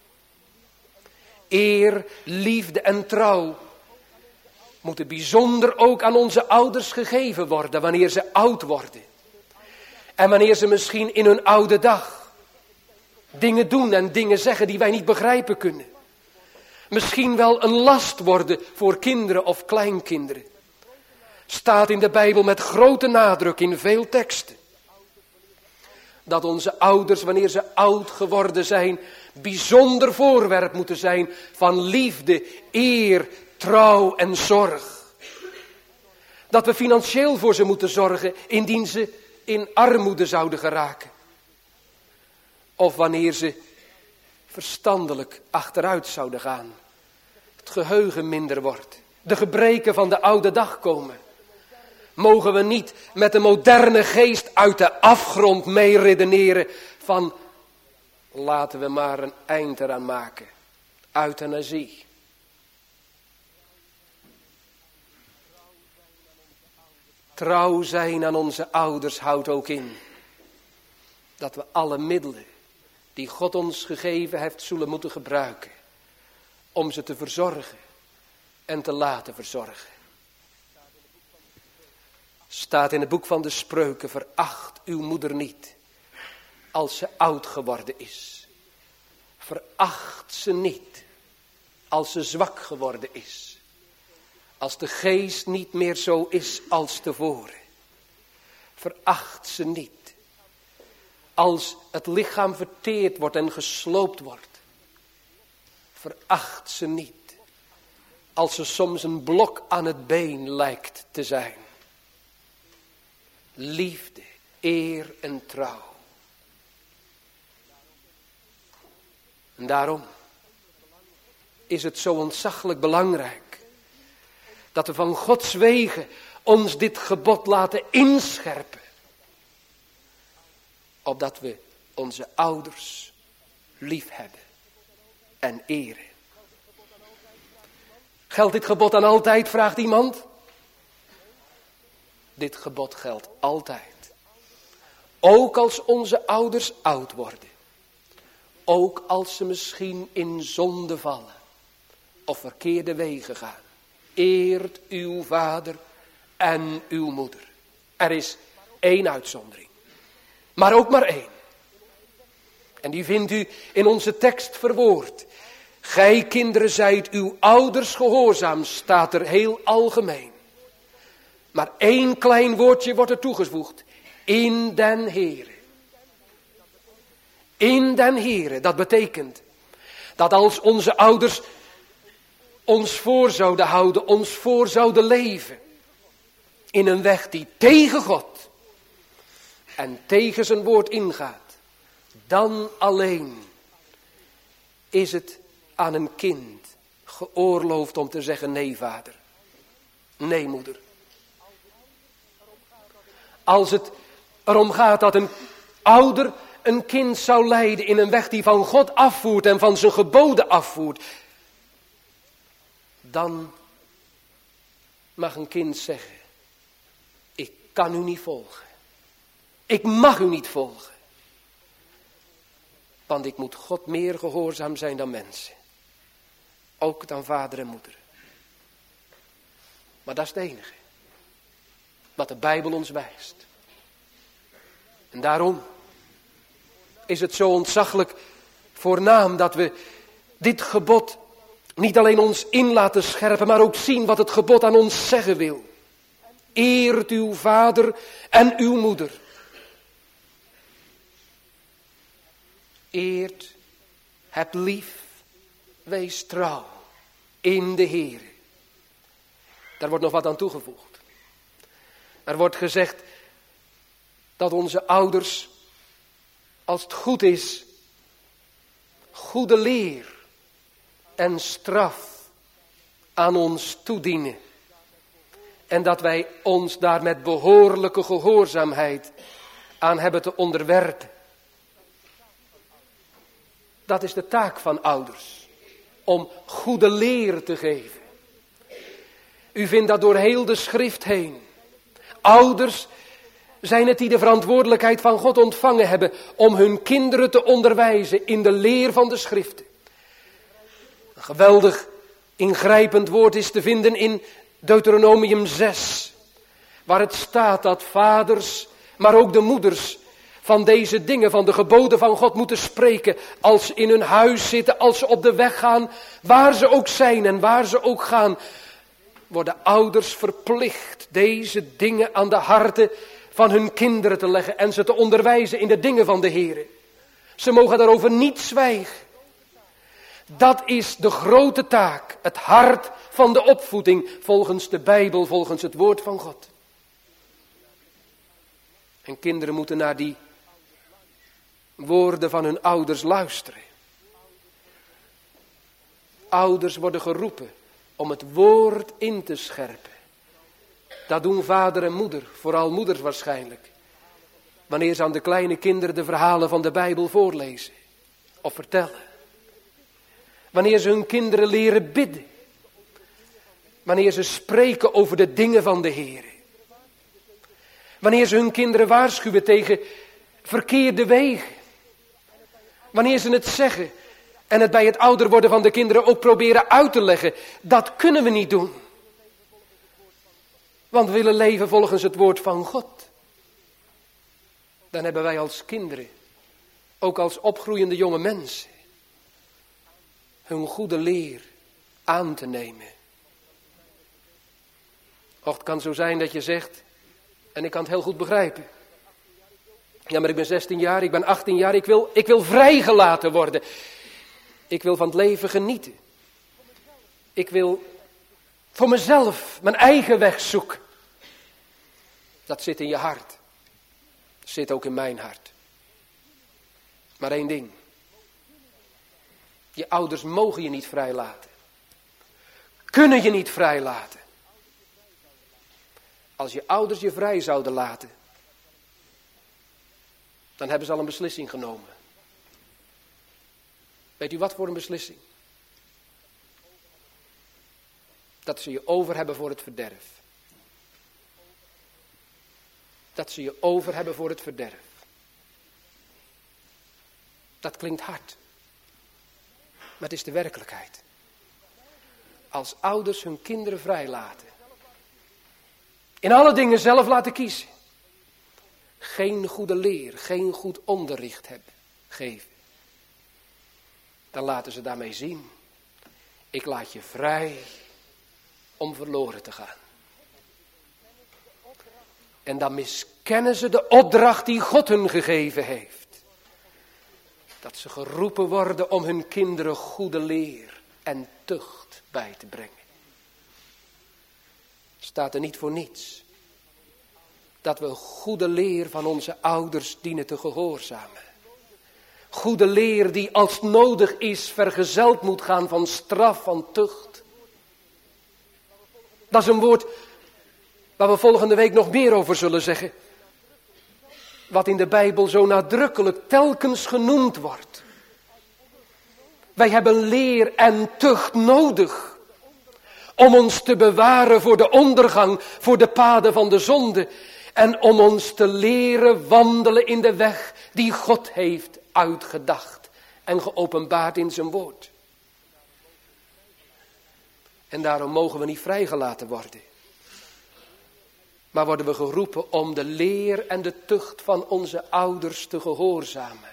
Eer, liefde en trouw moeten bijzonder ook aan onze ouders gegeven worden wanneer ze oud worden. En wanneer ze misschien in hun oude dag dingen doen en dingen zeggen die wij niet begrijpen kunnen. Misschien wel een last worden voor kinderen of kleinkinderen. Staat in de Bijbel met grote nadruk in veel teksten. Dat onze ouders, wanneer ze oud geworden zijn, bijzonder voorwerp moeten zijn van liefde, eer, trouw en zorg. Dat we financieel voor ze moeten zorgen indien ze in armoede zouden geraken. Of wanneer ze verstandelijk achteruit zouden gaan. Het geheugen minder wordt. De gebreken van de oude dag komen. Mogen we niet met de moderne geest uit de afgrond meeredeneren van laten we maar een eind eraan maken. Euthanasie. Trouw zijn aan onze ouders houdt ook in dat we alle middelen die God ons gegeven heeft zullen moeten gebruiken om ze te verzorgen en te laten verzorgen. Staat in het boek van de Spreuken, veracht uw moeder niet als ze oud geworden is. Veracht ze niet als ze zwak geworden is. Als de geest niet meer zo is als tevoren. Veracht ze niet. Als het lichaam verteerd wordt en gesloopt wordt. Veracht ze niet. Als ze soms een blok aan het been lijkt te zijn. Liefde, eer en trouw. En daarom is het zo ontzaglijk belangrijk dat we van Gods wegen ons dit gebod laten inscherpen. Opdat we onze ouders lief hebben en eren. Geldt dit gebod dan altijd, vraagt iemand? Dit gebod geldt altijd. Ook als onze ouders oud worden. Ook als ze misschien in zonde vallen. Of verkeerde wegen gaan. Eert uw vader en uw moeder. Er is één uitzondering. Maar ook maar één. En die vindt u in onze tekst verwoord. Gij kinderen zijt uw ouders gehoorzaam, staat er heel algemeen. Maar één klein woordje wordt er toegevoegd. In den Heere. In den Heere, dat betekent dat als onze ouders ons voor zouden houden, ons voor zouden leven. In een weg die tegen God en tegen zijn woord ingaat. Dan alleen is het aan een kind geoorloofd om te zeggen nee vader, nee moeder. Als het erom gaat dat een ouder een kind zou leiden in een weg die van God afvoert en van zijn geboden afvoert. Dan mag een kind zeggen, ik kan u niet volgen. Ik mag u niet volgen. Want ik moet God meer gehoorzaam zijn dan mensen. Ook dan vader en moeder. Maar dat is het enige. Wat de Bijbel ons wijst. En daarom is het zo ontzaglijk voornaam dat we dit gebod niet alleen ons in laten scherpen, maar ook zien wat het gebod aan ons zeggen wil. Eert uw vader en uw moeder. Eert, heb lief, wees trouw in de Heere. Daar wordt nog wat aan toegevoegd. Er wordt gezegd dat onze ouders, als het goed is, goede leer en straf aan ons toedienen. En dat wij ons daar met behoorlijke gehoorzaamheid aan hebben te onderwerpen. Dat is de taak van ouders. Om goede leer te geven. U vindt dat door heel de schrift heen. Ouders zijn het die de verantwoordelijkheid van God ontvangen hebben om hun kinderen te onderwijzen in de leer van de schriften. Een geweldig ingrijpend woord is te vinden in Deuteronomium zes. Waar het staat dat vaders, maar ook de moeders van deze dingen, van de geboden van God moeten spreken. Als ze in hun huis zitten, als ze op de weg gaan, waar ze ook zijn en waar ze ook gaan. Worden ouders verplicht deze dingen aan de harten van hun kinderen te leggen en ze te onderwijzen in de dingen van de Heer. Ze mogen daarover niet zwijgen. Dat is de grote taak, het hart van de opvoeding volgens de Bijbel, volgens het woord van God. En kinderen moeten naar die woorden van hun ouders luisteren. Ouders worden geroepen om het woord in te scherpen. Dat doen vader en moeder, vooral moeders waarschijnlijk. Wanneer ze aan de kleine kinderen de verhalen van de Bijbel voorlezen of vertellen. Wanneer ze hun kinderen leren bidden. Wanneer ze spreken over de dingen van de Heer. Wanneer ze hun kinderen waarschuwen tegen verkeerde wegen. Wanneer ze het zeggen en het bij het ouder worden van de kinderen ook proberen uit te leggen. Dat kunnen we niet doen. Want we willen leven volgens het woord van God. Dan hebben wij als kinderen, ook als opgroeiende jonge mensen, hun goede leer aan te nemen. Och, het kan zo zijn dat je zegt, en ik kan het heel goed begrijpen. Ja, maar ik ben zestien jaar, ik ben achttien jaar, ik wil, ik wil vrijgelaten worden. Ik wil van het leven genieten. Ik wil voor mezelf mijn eigen weg zoeken. Dat zit in je hart. Dat zit ook in mijn hart. Maar één ding. Je ouders mogen je niet vrijlaten. Kunnen je niet vrijlaten. Als je ouders je vrij zouden laten, dan hebben ze al een beslissing genomen. Weet u wat voor een beslissing? Dat ze je over hebben voor het verderf. Dat ze je over hebben voor het verderf. Dat klinkt hard. Maar het is de werkelijkheid. Als ouders hun kinderen vrijlaten. In alle dingen zelf laten kiezen. Geen goede leer, geen goed onderricht hebben, geven. Dan laten ze daarmee zien. Ik laat je vrij om verloren te gaan. En dan miskennen ze de opdracht die God hun gegeven heeft. Dat ze geroepen worden om hun kinderen goede leer en tucht bij te brengen. Staat er niet voor niets. Dat we goede leer van onze ouders dienen te gehoorzamen. Goede leer die als nodig is vergezeld moet gaan van straf, van tucht. Dat is een woord waar we volgende week nog meer over zullen zeggen. Wat in de Bijbel zo nadrukkelijk telkens genoemd wordt. Wij hebben leer en tucht nodig. Om ons te bewaren voor de ondergang, voor de paden van de zonde. En om ons te leren wandelen in de weg die God heeft uitgedacht en geopenbaard in zijn woord. En daarom mogen we niet vrijgelaten worden. Maar worden we geroepen om de leer en de tucht van onze ouders te gehoorzamen.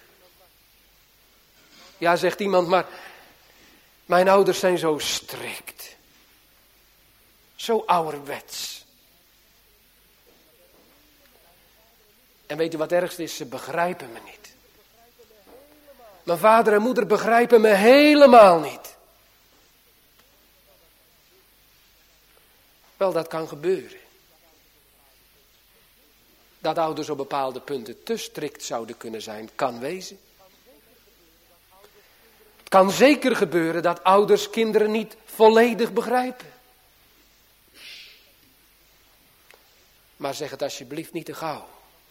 Ja, zegt iemand, maar mijn ouders zijn zo strikt. Zo ouderwets. En weet u wat het ergste is? Ze begrijpen me niet. Mijn vader en moeder begrijpen me helemaal niet. Wel, dat kan gebeuren. Dat ouders op bepaalde punten te strikt zouden kunnen zijn, kan wezen. Het kan zeker gebeuren dat ouders kinderen niet volledig begrijpen. Maar zeg het alsjeblieft niet te gauw.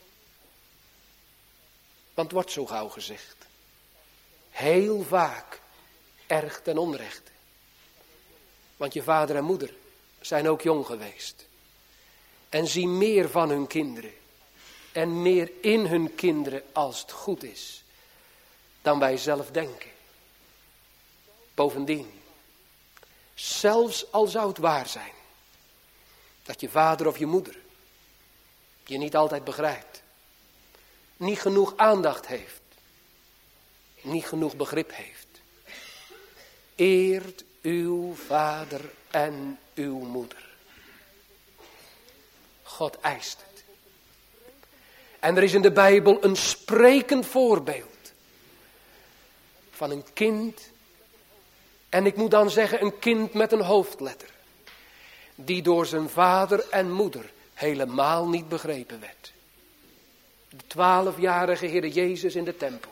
Want het wordt zo gauw gezegd. Heel vaak erg ten onrechte. Want je vader en moeder zijn ook jong geweest. En zien meer van hun kinderen. En meer in hun kinderen als het goed is. Dan wij zelf denken. Bovendien. Zelfs al zou het waar zijn. Dat je vader of je moeder je niet altijd begrijpt. Niet genoeg aandacht heeft. Niet genoeg begrip heeft. Eert uw vader en uw moeder. God eist het. En er is in de Bijbel een sprekend voorbeeld. Van een kind. En ik moet dan zeggen een kind met een hoofdletter. Die door zijn vader en moeder helemaal niet begrepen werd. De twaalfjarige Heere Jezus in de tempel.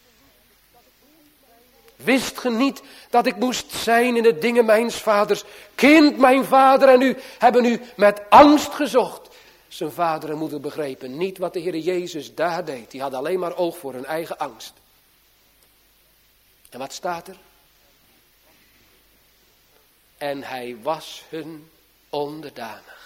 Wist ge niet dat ik moest zijn in de dingen mijns vaders? Kind, mijn vader en u hebben u met angst gezocht. Zijn vader en moeder begrepen niet wat de Heere Jezus daar deed. Die hadden alleen maar oog voor hun eigen angst. En wat staat er? En hij was hun onderdanig.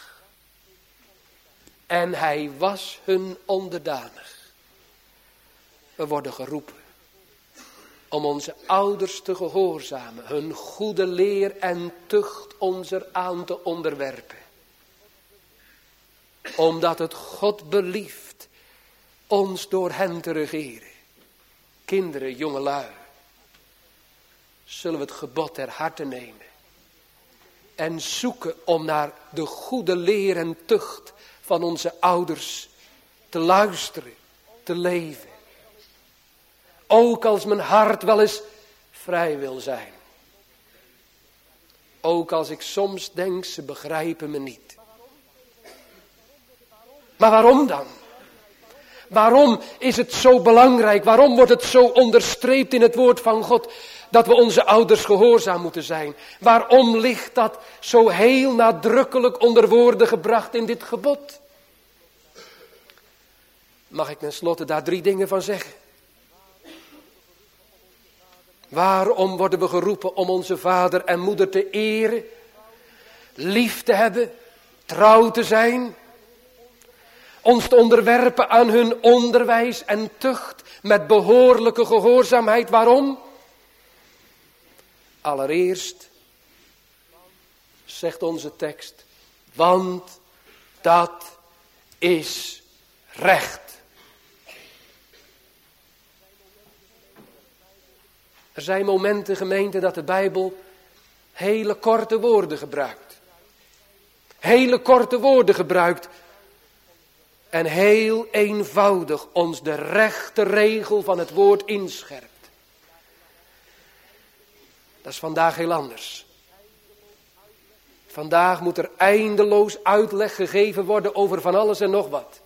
En hij was hun onderdanig. We worden geroepen om onze ouders te gehoorzamen, hun goede leer en tucht ons eraan te onderwerpen. Omdat het God belieft ons door hen te regeren. Kinderen, jongelui, zullen we het gebod ter harte nemen En zoeken om naar de goede leer en tucht van onze ouders te luisteren, te leven. Ook als mijn hart wel eens vrij wil zijn. Ook als ik soms denk, ze begrijpen me niet. Maar waarom dan? Waarom is het zo belangrijk? Waarom wordt het zo onderstreept in het woord van God dat we onze ouders gehoorzaam moeten zijn? Waarom ligt dat zo heel nadrukkelijk onder woorden gebracht in dit gebod? Mag ik tenslotte daar drie dingen van zeggen? Waarom worden we geroepen om onze vader en moeder te eren, lief te hebben, trouw te zijn, ons te onderwerpen aan hun onderwijs en tucht met behoorlijke gehoorzaamheid? Waarom? Allereerst, zegt onze tekst, want dat is recht. Er zijn momenten, gemeente, dat de Bijbel hele korte woorden gebruikt. Hele korte woorden gebruikt. En heel eenvoudig ons de rechte regel van het woord inscherpt. Dat is vandaag heel anders. Vandaag moet er eindeloos uitleg gegeven worden over van alles en nog wat.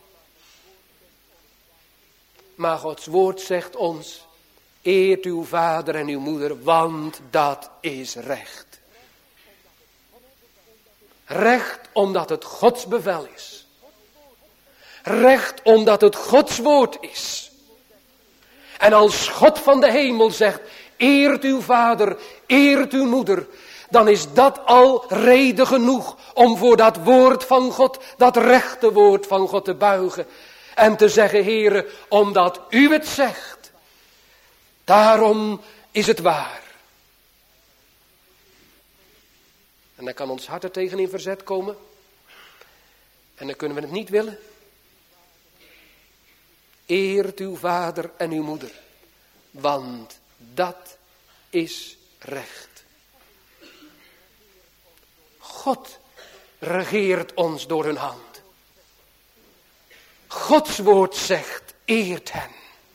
Maar Gods woord zegt ons: eert uw vader en uw moeder, want dat is recht. Recht omdat het Gods bevel is. Recht omdat het Gods woord is. En als God van de hemel zegt: eert uw vader, eert uw moeder, dan is dat al reden genoeg om voor dat woord van God, dat rechte woord van God te buigen. En te zeggen: Heere, omdat u het zegt, daarom is het waar. En dan kan ons hart er tegen in verzet komen. En dan kunnen we het niet willen. Eert uw vader en uw moeder, want dat is recht. God regeert ons door hun hand. Gods woord zegt: eert hen.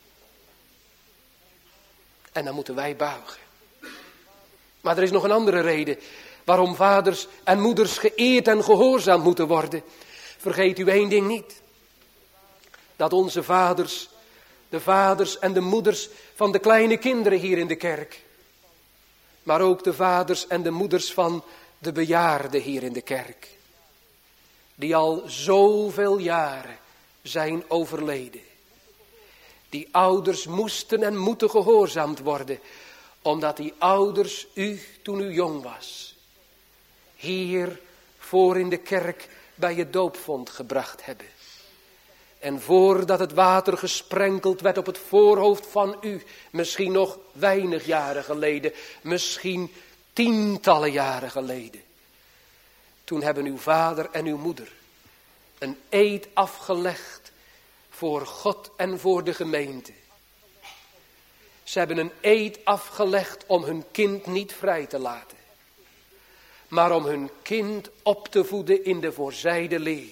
En dan moeten wij buigen. Maar er is nog een andere reden waarom vaders en moeders geëerd en gehoorzaam moeten worden. Vergeet u één ding niet. Dat onze vaders, de vaders en de moeders van de kleine kinderen hier in de kerk, maar ook de vaders en de moeders van de bejaarden hier in de kerk, die al zoveel jaren zijn overleden. Die ouders moesten en moeten gehoorzaamd worden, omdat die ouders u, toen u jong was, hier voor in de kerk bij je doopvond gebracht hebben. En voordat het water gesprenkeld werd op het voorhoofd van u, misschien nog weinig jaren geleden, misschien tientallen jaren geleden, toen hebben uw vader en uw moeder een eed afgelegd voor God en voor de gemeente. Ze hebben een eed afgelegd om hun kind niet vrij te laten, maar om hun kind op te voeden in de voorzijde leer.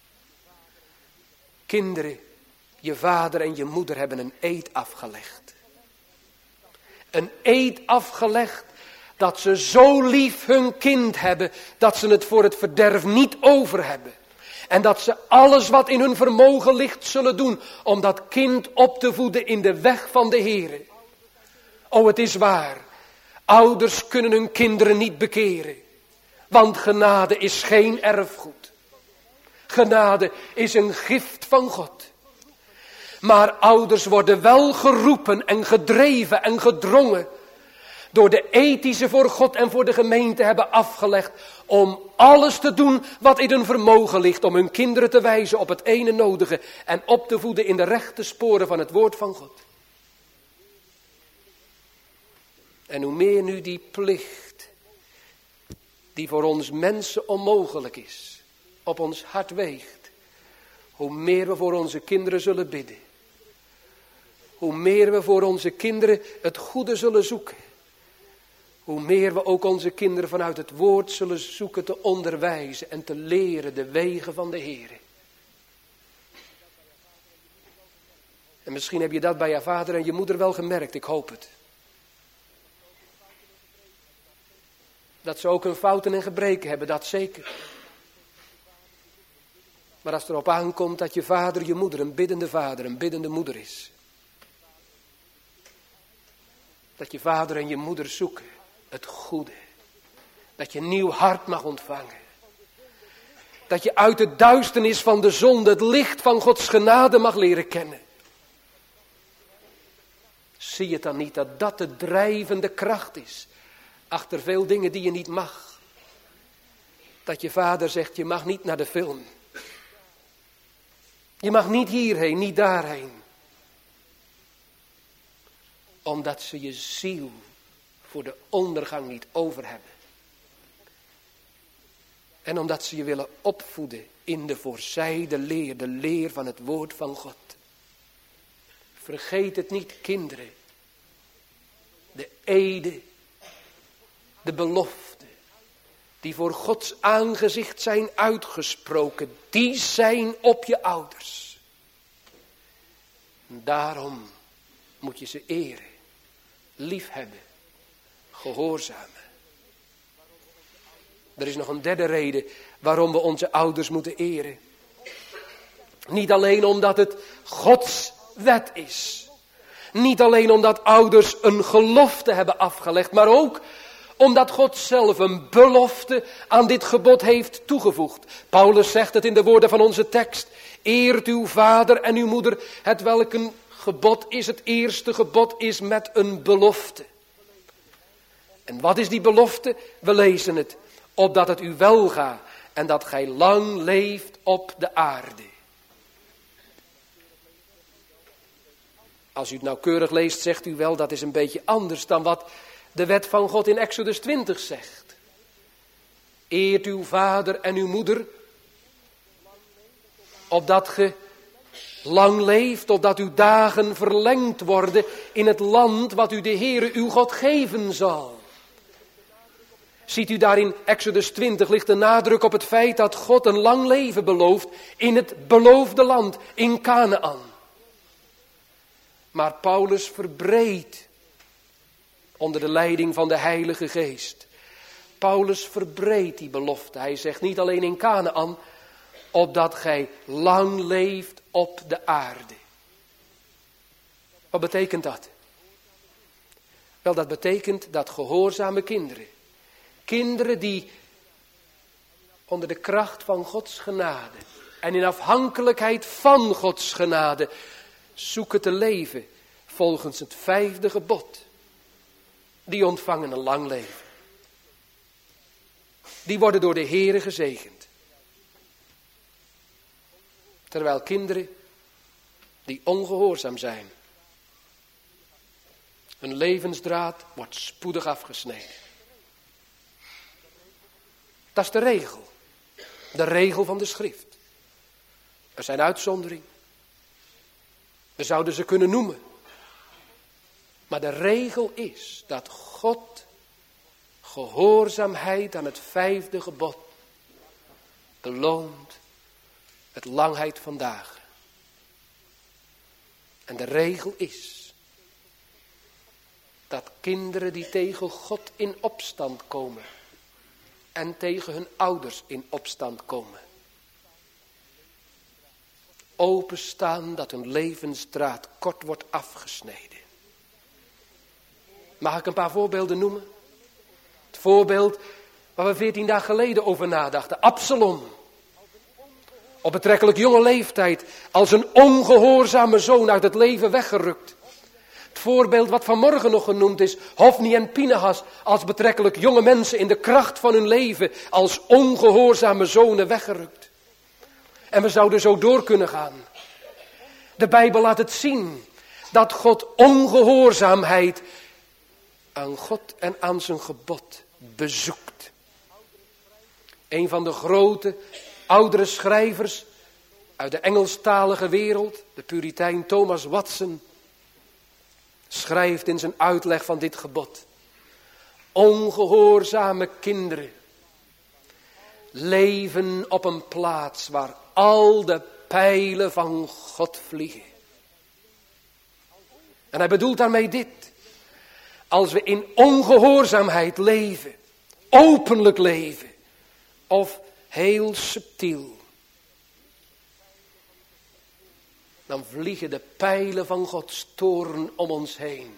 Kinderen, je vader en je moeder hebben een eed afgelegd. Een eed afgelegd dat ze zo lief hun kind hebben, dat ze het voor het verderf niet over hebben. En dat ze alles wat in hun vermogen ligt zullen doen om dat kind op te voeden in de weg van de Heere. O, het is waar. Ouders kunnen hun kinderen niet bekeren. Want genade is geen erfgoed. Genade is een gift van God. Maar ouders worden wel geroepen en gedreven en gedrongen door de ethische voor God en voor de gemeente hebben afgelegd om alles te doen wat in hun vermogen ligt om hun kinderen te wijzen op het ene nodige en op te voeden in de rechte sporen van het woord van God. En hoe meer nu die plicht die voor ons mensen onmogelijk is, op ons hart weegt, hoe meer we voor onze kinderen zullen bidden. Hoe meer we voor onze kinderen het goede zullen zoeken. hoe meer we ook onze kinderen vanuit het woord zullen zoeken te onderwijzen en te leren de wegen van de Heer. En misschien heb je dat bij je vader en je moeder wel gemerkt, ik hoop het. Dat ze ook hun fouten en gebreken hebben, dat zeker. Maar als het erop aankomt dat je vader, je moeder, een biddende vader, een biddende moeder is. Dat je vader en je moeder zoeken het goede. Dat je een nieuw hart mag ontvangen. Dat je uit de duisternis van de zonde het licht van Gods genade mag leren kennen. Zie je dan niet dat dat de drijvende kracht is achter veel dingen die je niet mag? Dat je vader zegt, je mag niet naar de film. Je mag niet hierheen, niet daarheen. Omdat ze je ziel voor de ondergang niet over hebben. En omdat ze je willen opvoeden in de voorzijde leer, de leer van het woord van God. Vergeet het niet, kinderen. De ede, de belofte, die voor Gods aangezicht zijn uitgesproken, die zijn op je ouders. Daarom moet je ze eren, liefhebben, gehoorzamen. Er is nog een derde reden waarom we onze ouders moeten eren. Niet alleen omdat het Gods wet is. Niet alleen omdat ouders een gelofte hebben afgelegd, maar ook omdat God zelf een belofte aan dit gebod heeft toegevoegd. Paulus zegt het in de woorden van onze tekst. Eert uw vader en uw moeder, het welk een gebod is, het eerste gebod is met een belofte. En wat is die belofte? We lezen het. Opdat het u welga en dat gij lang leeft op de aarde. Als u het nauwkeurig leest, zegt u wel, dat is een beetje anders dan wat de wet van God in Exodus twintig zegt. Eert uw vader en uw moeder, opdat ge lang leeft, opdat uw dagen verlengd worden in het land wat u de Heere uw God geven zal. Ziet u daar in Exodus twintig ligt de nadruk op het feit dat God een lang leven belooft in het beloofde land, in Kanaan. Maar Paulus verbreedt onder de leiding van de Heilige Geest. Paulus verbreedt die belofte. Hij zegt niet alleen in Kanaan, opdat gij lang leeft op de aarde. Wat betekent dat? Wel, dat betekent dat gehoorzame kinderen, kinderen die onder de kracht van Gods genade en in afhankelijkheid van Gods genade zoeken te leven volgens het vijfde gebod, die ontvangen een lang leven. Die worden door de Heere gezegend. Terwijl kinderen die ongehoorzaam zijn, hun levensdraad wordt spoedig afgesneden. Dat is de regel. De regel van de schrift. Er zijn uitzonderingen. We zouden ze kunnen noemen. Maar de regel is dat God gehoorzaamheid aan het vijfde gebod beloont met langheid van dagen. En de regel is dat kinderen die tegen God in opstand komen en tegen hun ouders in opstand komen, openstaan dat hun levensdraad kort wordt afgesneden. Mag ik een paar voorbeelden noemen? Het voorbeeld waar we veertien dagen geleden over nadachten. Absalom. Op betrekkelijk jonge leeftijd als een ongehoorzame zoon uit het leven weggerukt. Het voorbeeld wat vanmorgen nog genoemd is, Hofni en Pinehas, als betrekkelijk jonge mensen in de kracht van hun leven als ongehoorzame zonen weggerukt. En we zouden zo door kunnen gaan. De Bijbel laat het zien dat God ongehoorzaamheid aan God en aan zijn gebod bezoekt. Een van de grote oudere schrijvers uit de Engelstalige wereld, de Puritein Thomas Watson, schrijft in zijn uitleg van dit gebod: Ongehoorzame kinderen leven op een plaats waar al de pijlen van God vliegen. En hij bedoelt daarmee dit. Als we in ongehoorzaamheid leven, openlijk leven, of heel subtiel, dan vliegen de pijlen van Gods toorn om ons heen.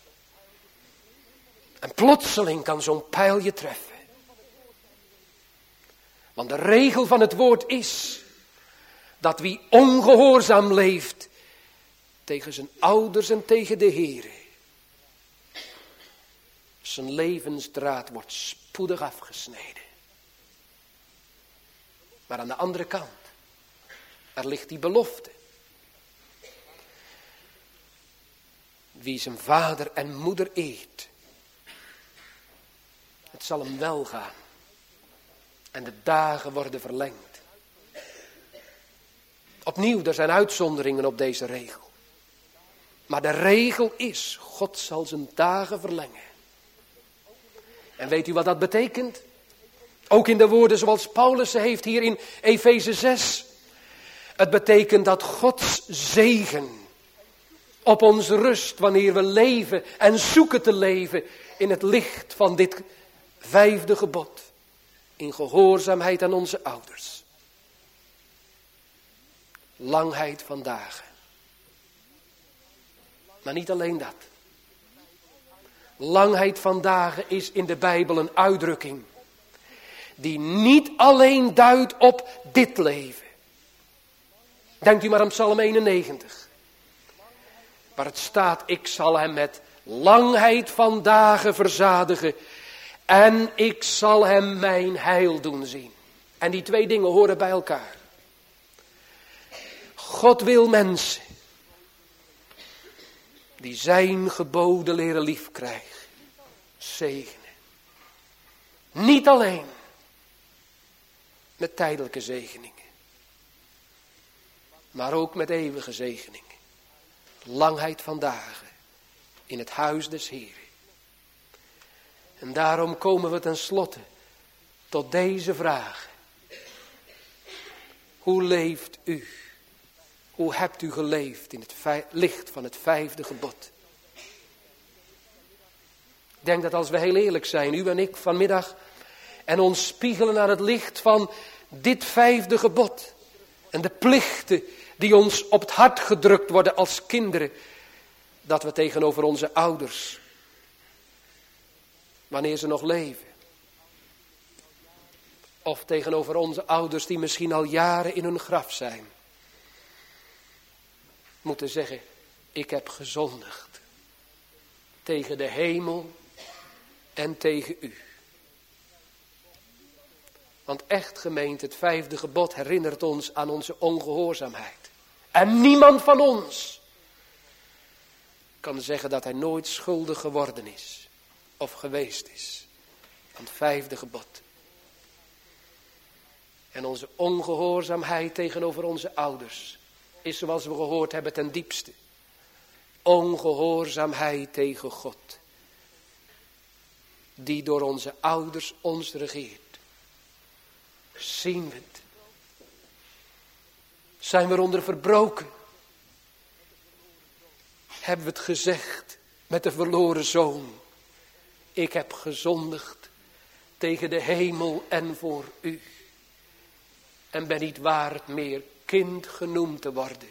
En plotseling kan zo'n pijl je treffen. Want de regel van het woord is dat wie ongehoorzaam leeft tegen zijn ouders en tegen de Heere, zijn levensdraad wordt spoedig afgesneden. Maar aan de andere kant, er ligt die belofte. Wie zijn vader en moeder eert, het zal hem wel gaan. En de dagen worden verlengd. Opnieuw, er zijn uitzonderingen op deze regel. Maar de regel is, God zal zijn dagen verlengen. En weet u wat dat betekent? Ook in de woorden zoals Paulus ze heeft hier in Efeze zes. Het betekent dat Gods zegen op ons rust wanneer we leven en zoeken te leven in het licht van dit vijfde gebod. In gehoorzaamheid aan onze ouders. Langheid van dagen. Maar niet alleen dat. Langheid van dagen is in de Bijbel een uitdrukking die niet alleen duidt op dit leven. Denkt u maar aan Psalm eenennegentig. Waar het staat, ik zal hem met langheid van dagen verzadigen en ik zal hem mijn heil doen zien. En die twee dingen horen bij elkaar. God wil mensen die zijn geboden leren liefkrijgen, zegenen. Niet alleen met tijdelijke zegeningen, maar ook met eeuwige zegeningen. Langheid van dagen in het huis des Heeren. En daarom komen we tenslotte tot deze vraag. Hoe leeft u? Hoe hebt u geleefd in het vij- licht van het vijfde gebod? Ik denk dat als we heel eerlijk zijn, u en ik vanmiddag, en ons spiegelen naar het licht van dit vijfde gebod. En de plichten die ons op het hart gedrukt worden als kinderen. Dat we tegenover onze ouders, wanneer ze nog leven. Of tegenover onze ouders die misschien al jaren in hun graf zijn. Moeten zeggen, ik heb gezondigd. Tegen de hemel en tegen u. Want echt gemeente, het vijfde gebod herinnert ons aan onze ongehoorzaamheid. En niemand van ons kan zeggen dat hij nooit schuldig geworden is. Of geweest is. Aan het vijfde gebod. En onze ongehoorzaamheid tegenover onze ouders is, zoals we gehoord hebben, ten diepste ongehoorzaamheid tegen God. Die door onze ouders ons regeert. Zien we het? Zijn we eronder verbroken? Hebben we het gezegd met de verloren zoon? Ik heb gezondigd tegen de hemel en voor u. En ben niet waard meer kind genoemd te worden.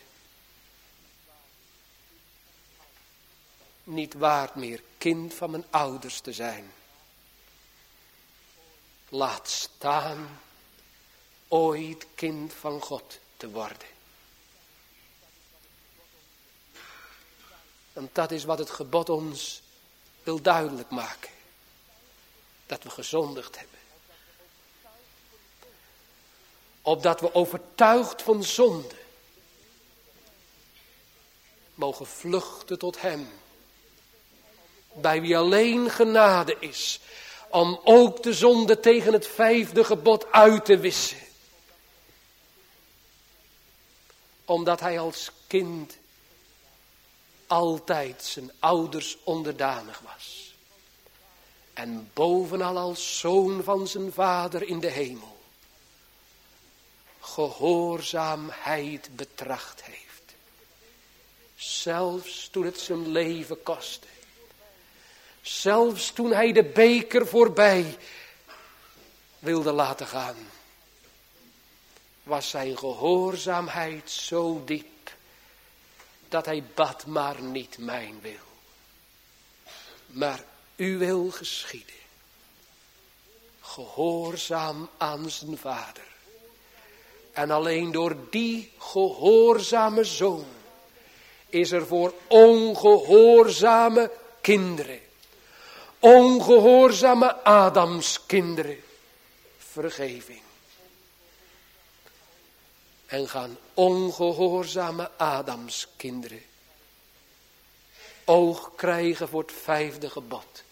Niet waard meer kind van mijn ouders te zijn. Laat staan ooit kind van God te worden. Want dat is wat het gebod ons wil duidelijk maken. Dat we gezondigd hebben. Opdat we overtuigd van zonde mogen vluchten tot hem. Bij wie alleen genade is. Om ook de zonde tegen het vijfde gebod uit te wissen. Omdat hij als kind altijd zijn ouders onderdanig was. en bovenal als zoon van zijn vader in de hemel gehoorzaamheid betracht heeft. Zelfs toen het zijn leven kostte. Zelfs toen hij de beker voorbij wilde laten gaan. Was zijn gehoorzaamheid zo diep. Dat hij bad, maar niet mijn wil. Maar uw wil geschieden. Gehoorzaam aan zijn vader. En alleen door die gehoorzame zoon is er voor ongehoorzame kinderen, ongehoorzame Adamskinderen, vergeving. En gaan ongehoorzame Adamskinderen oog krijgen voor het vijfde gebod.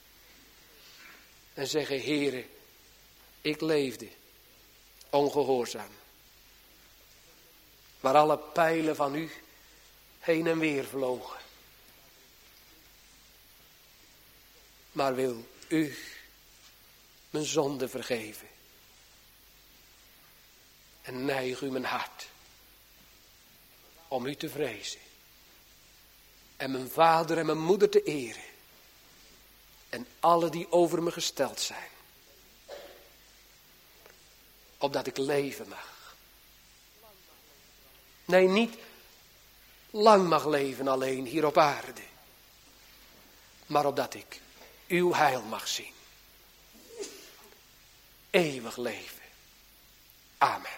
En zeggen, Heere, ik leefde ongehoorzaam. Maar alle pijlen van u heen en weer vlogen. Maar wil u mijn zonde vergeven. En neig u mijn hart om u te vrezen. En mijn vader en mijn moeder te eren. En alle die over me gesteld zijn. Opdat ik leven mag. Nee, niet lang mag leven alleen hier op aarde. Maar opdat ik uw heil mag zien. Eeuwig leven. Amen.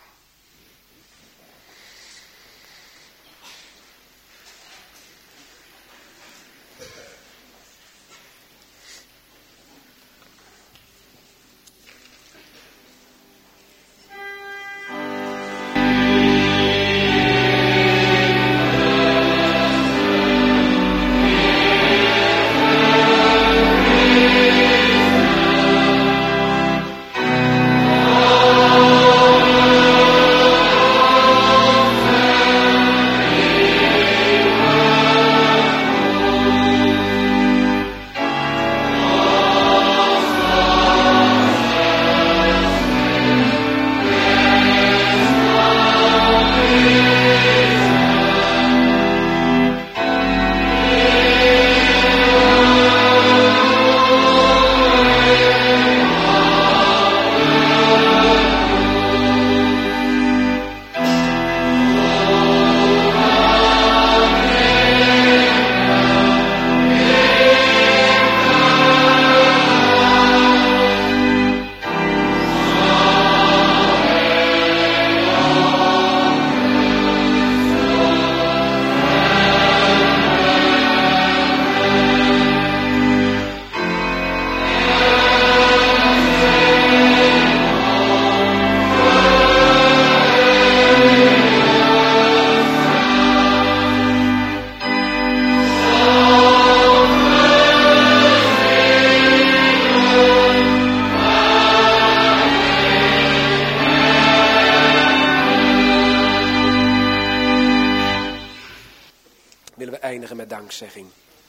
Dankzegging.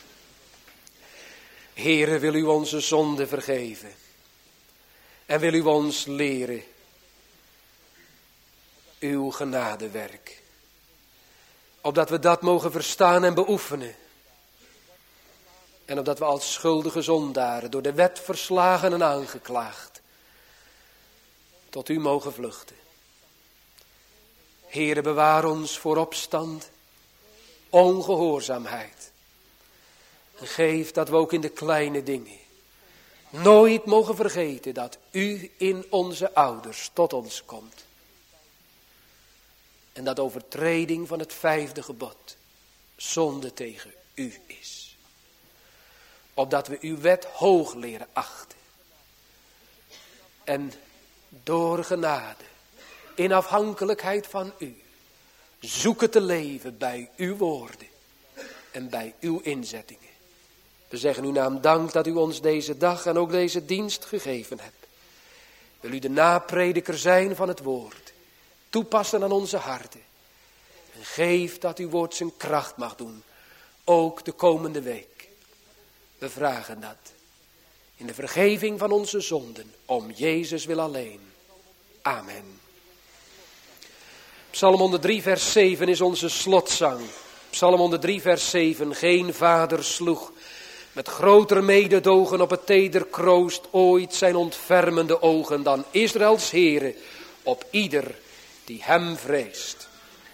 Heere, wil u onze zonde vergeven. En wil u ons leren. Uw genadewerk. Opdat we dat mogen verstaan en beoefenen. En opdat we als schuldige zondaren door de wet verslagen en aangeklaagd. Tot u mogen vluchten. Heere, bewaar ons voor opstand. Ongehoorzaamheid. En geef dat we ook in de kleine dingen nooit mogen vergeten dat u in onze ouders tot ons komt. En dat overtreding van het vijfde gebod zonde tegen u is. Opdat we uw wet hoog leren achten. En door genade, in afhankelijkheid van u, zoeken te leven bij uw woorden en bij uw inzettingen. We zeggen uw naam dank dat u ons deze dag en ook deze dienst gegeven hebt. Wil u de naprediker zijn van het woord, toepassen aan onze harten. En geef dat uw woord zijn kracht mag doen, ook de komende week. We vragen dat in de vergeving van onze zonden, om Jezus wil alleen. Amen. Psalm honderddrie vers zeven is onze slotzang. Psalm honderddrie vers zeven. Geen vader sloeg met groter mededogen op het teder kroost ooit zijn ontfermende ogen dan Israëls Heere op ieder die hem vreest.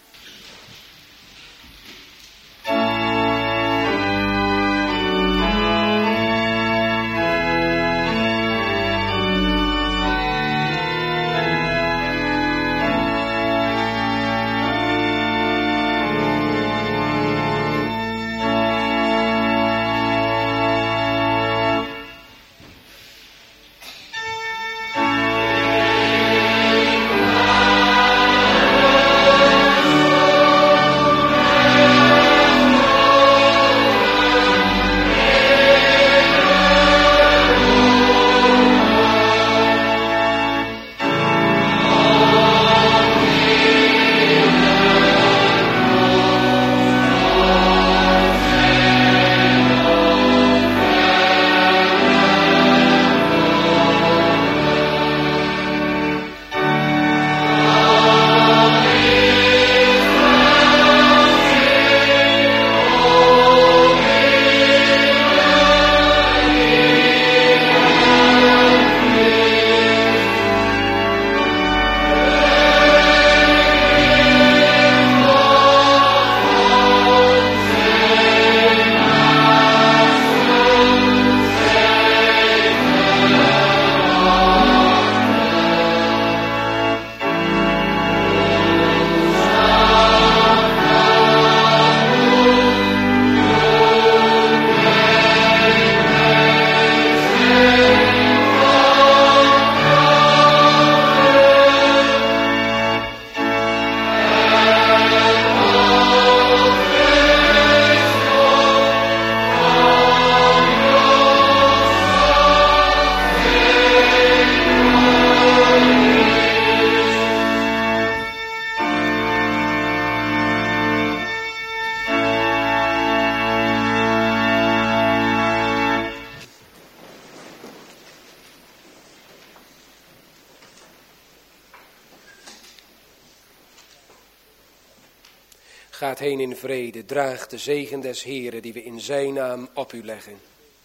Gaat heen in vrede, draagt de zegen des Heeren die we in zijn naam op u leggen.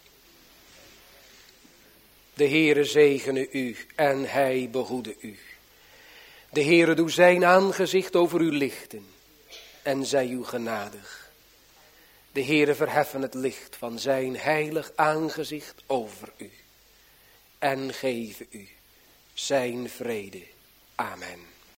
De Heere zegene u en hij behoede u. De Heere doe zijn aangezicht over u lichten en zij u genadig. De Heere verheffen het licht van zijn heilig aangezicht over u en geven u zijn vrede. Amen.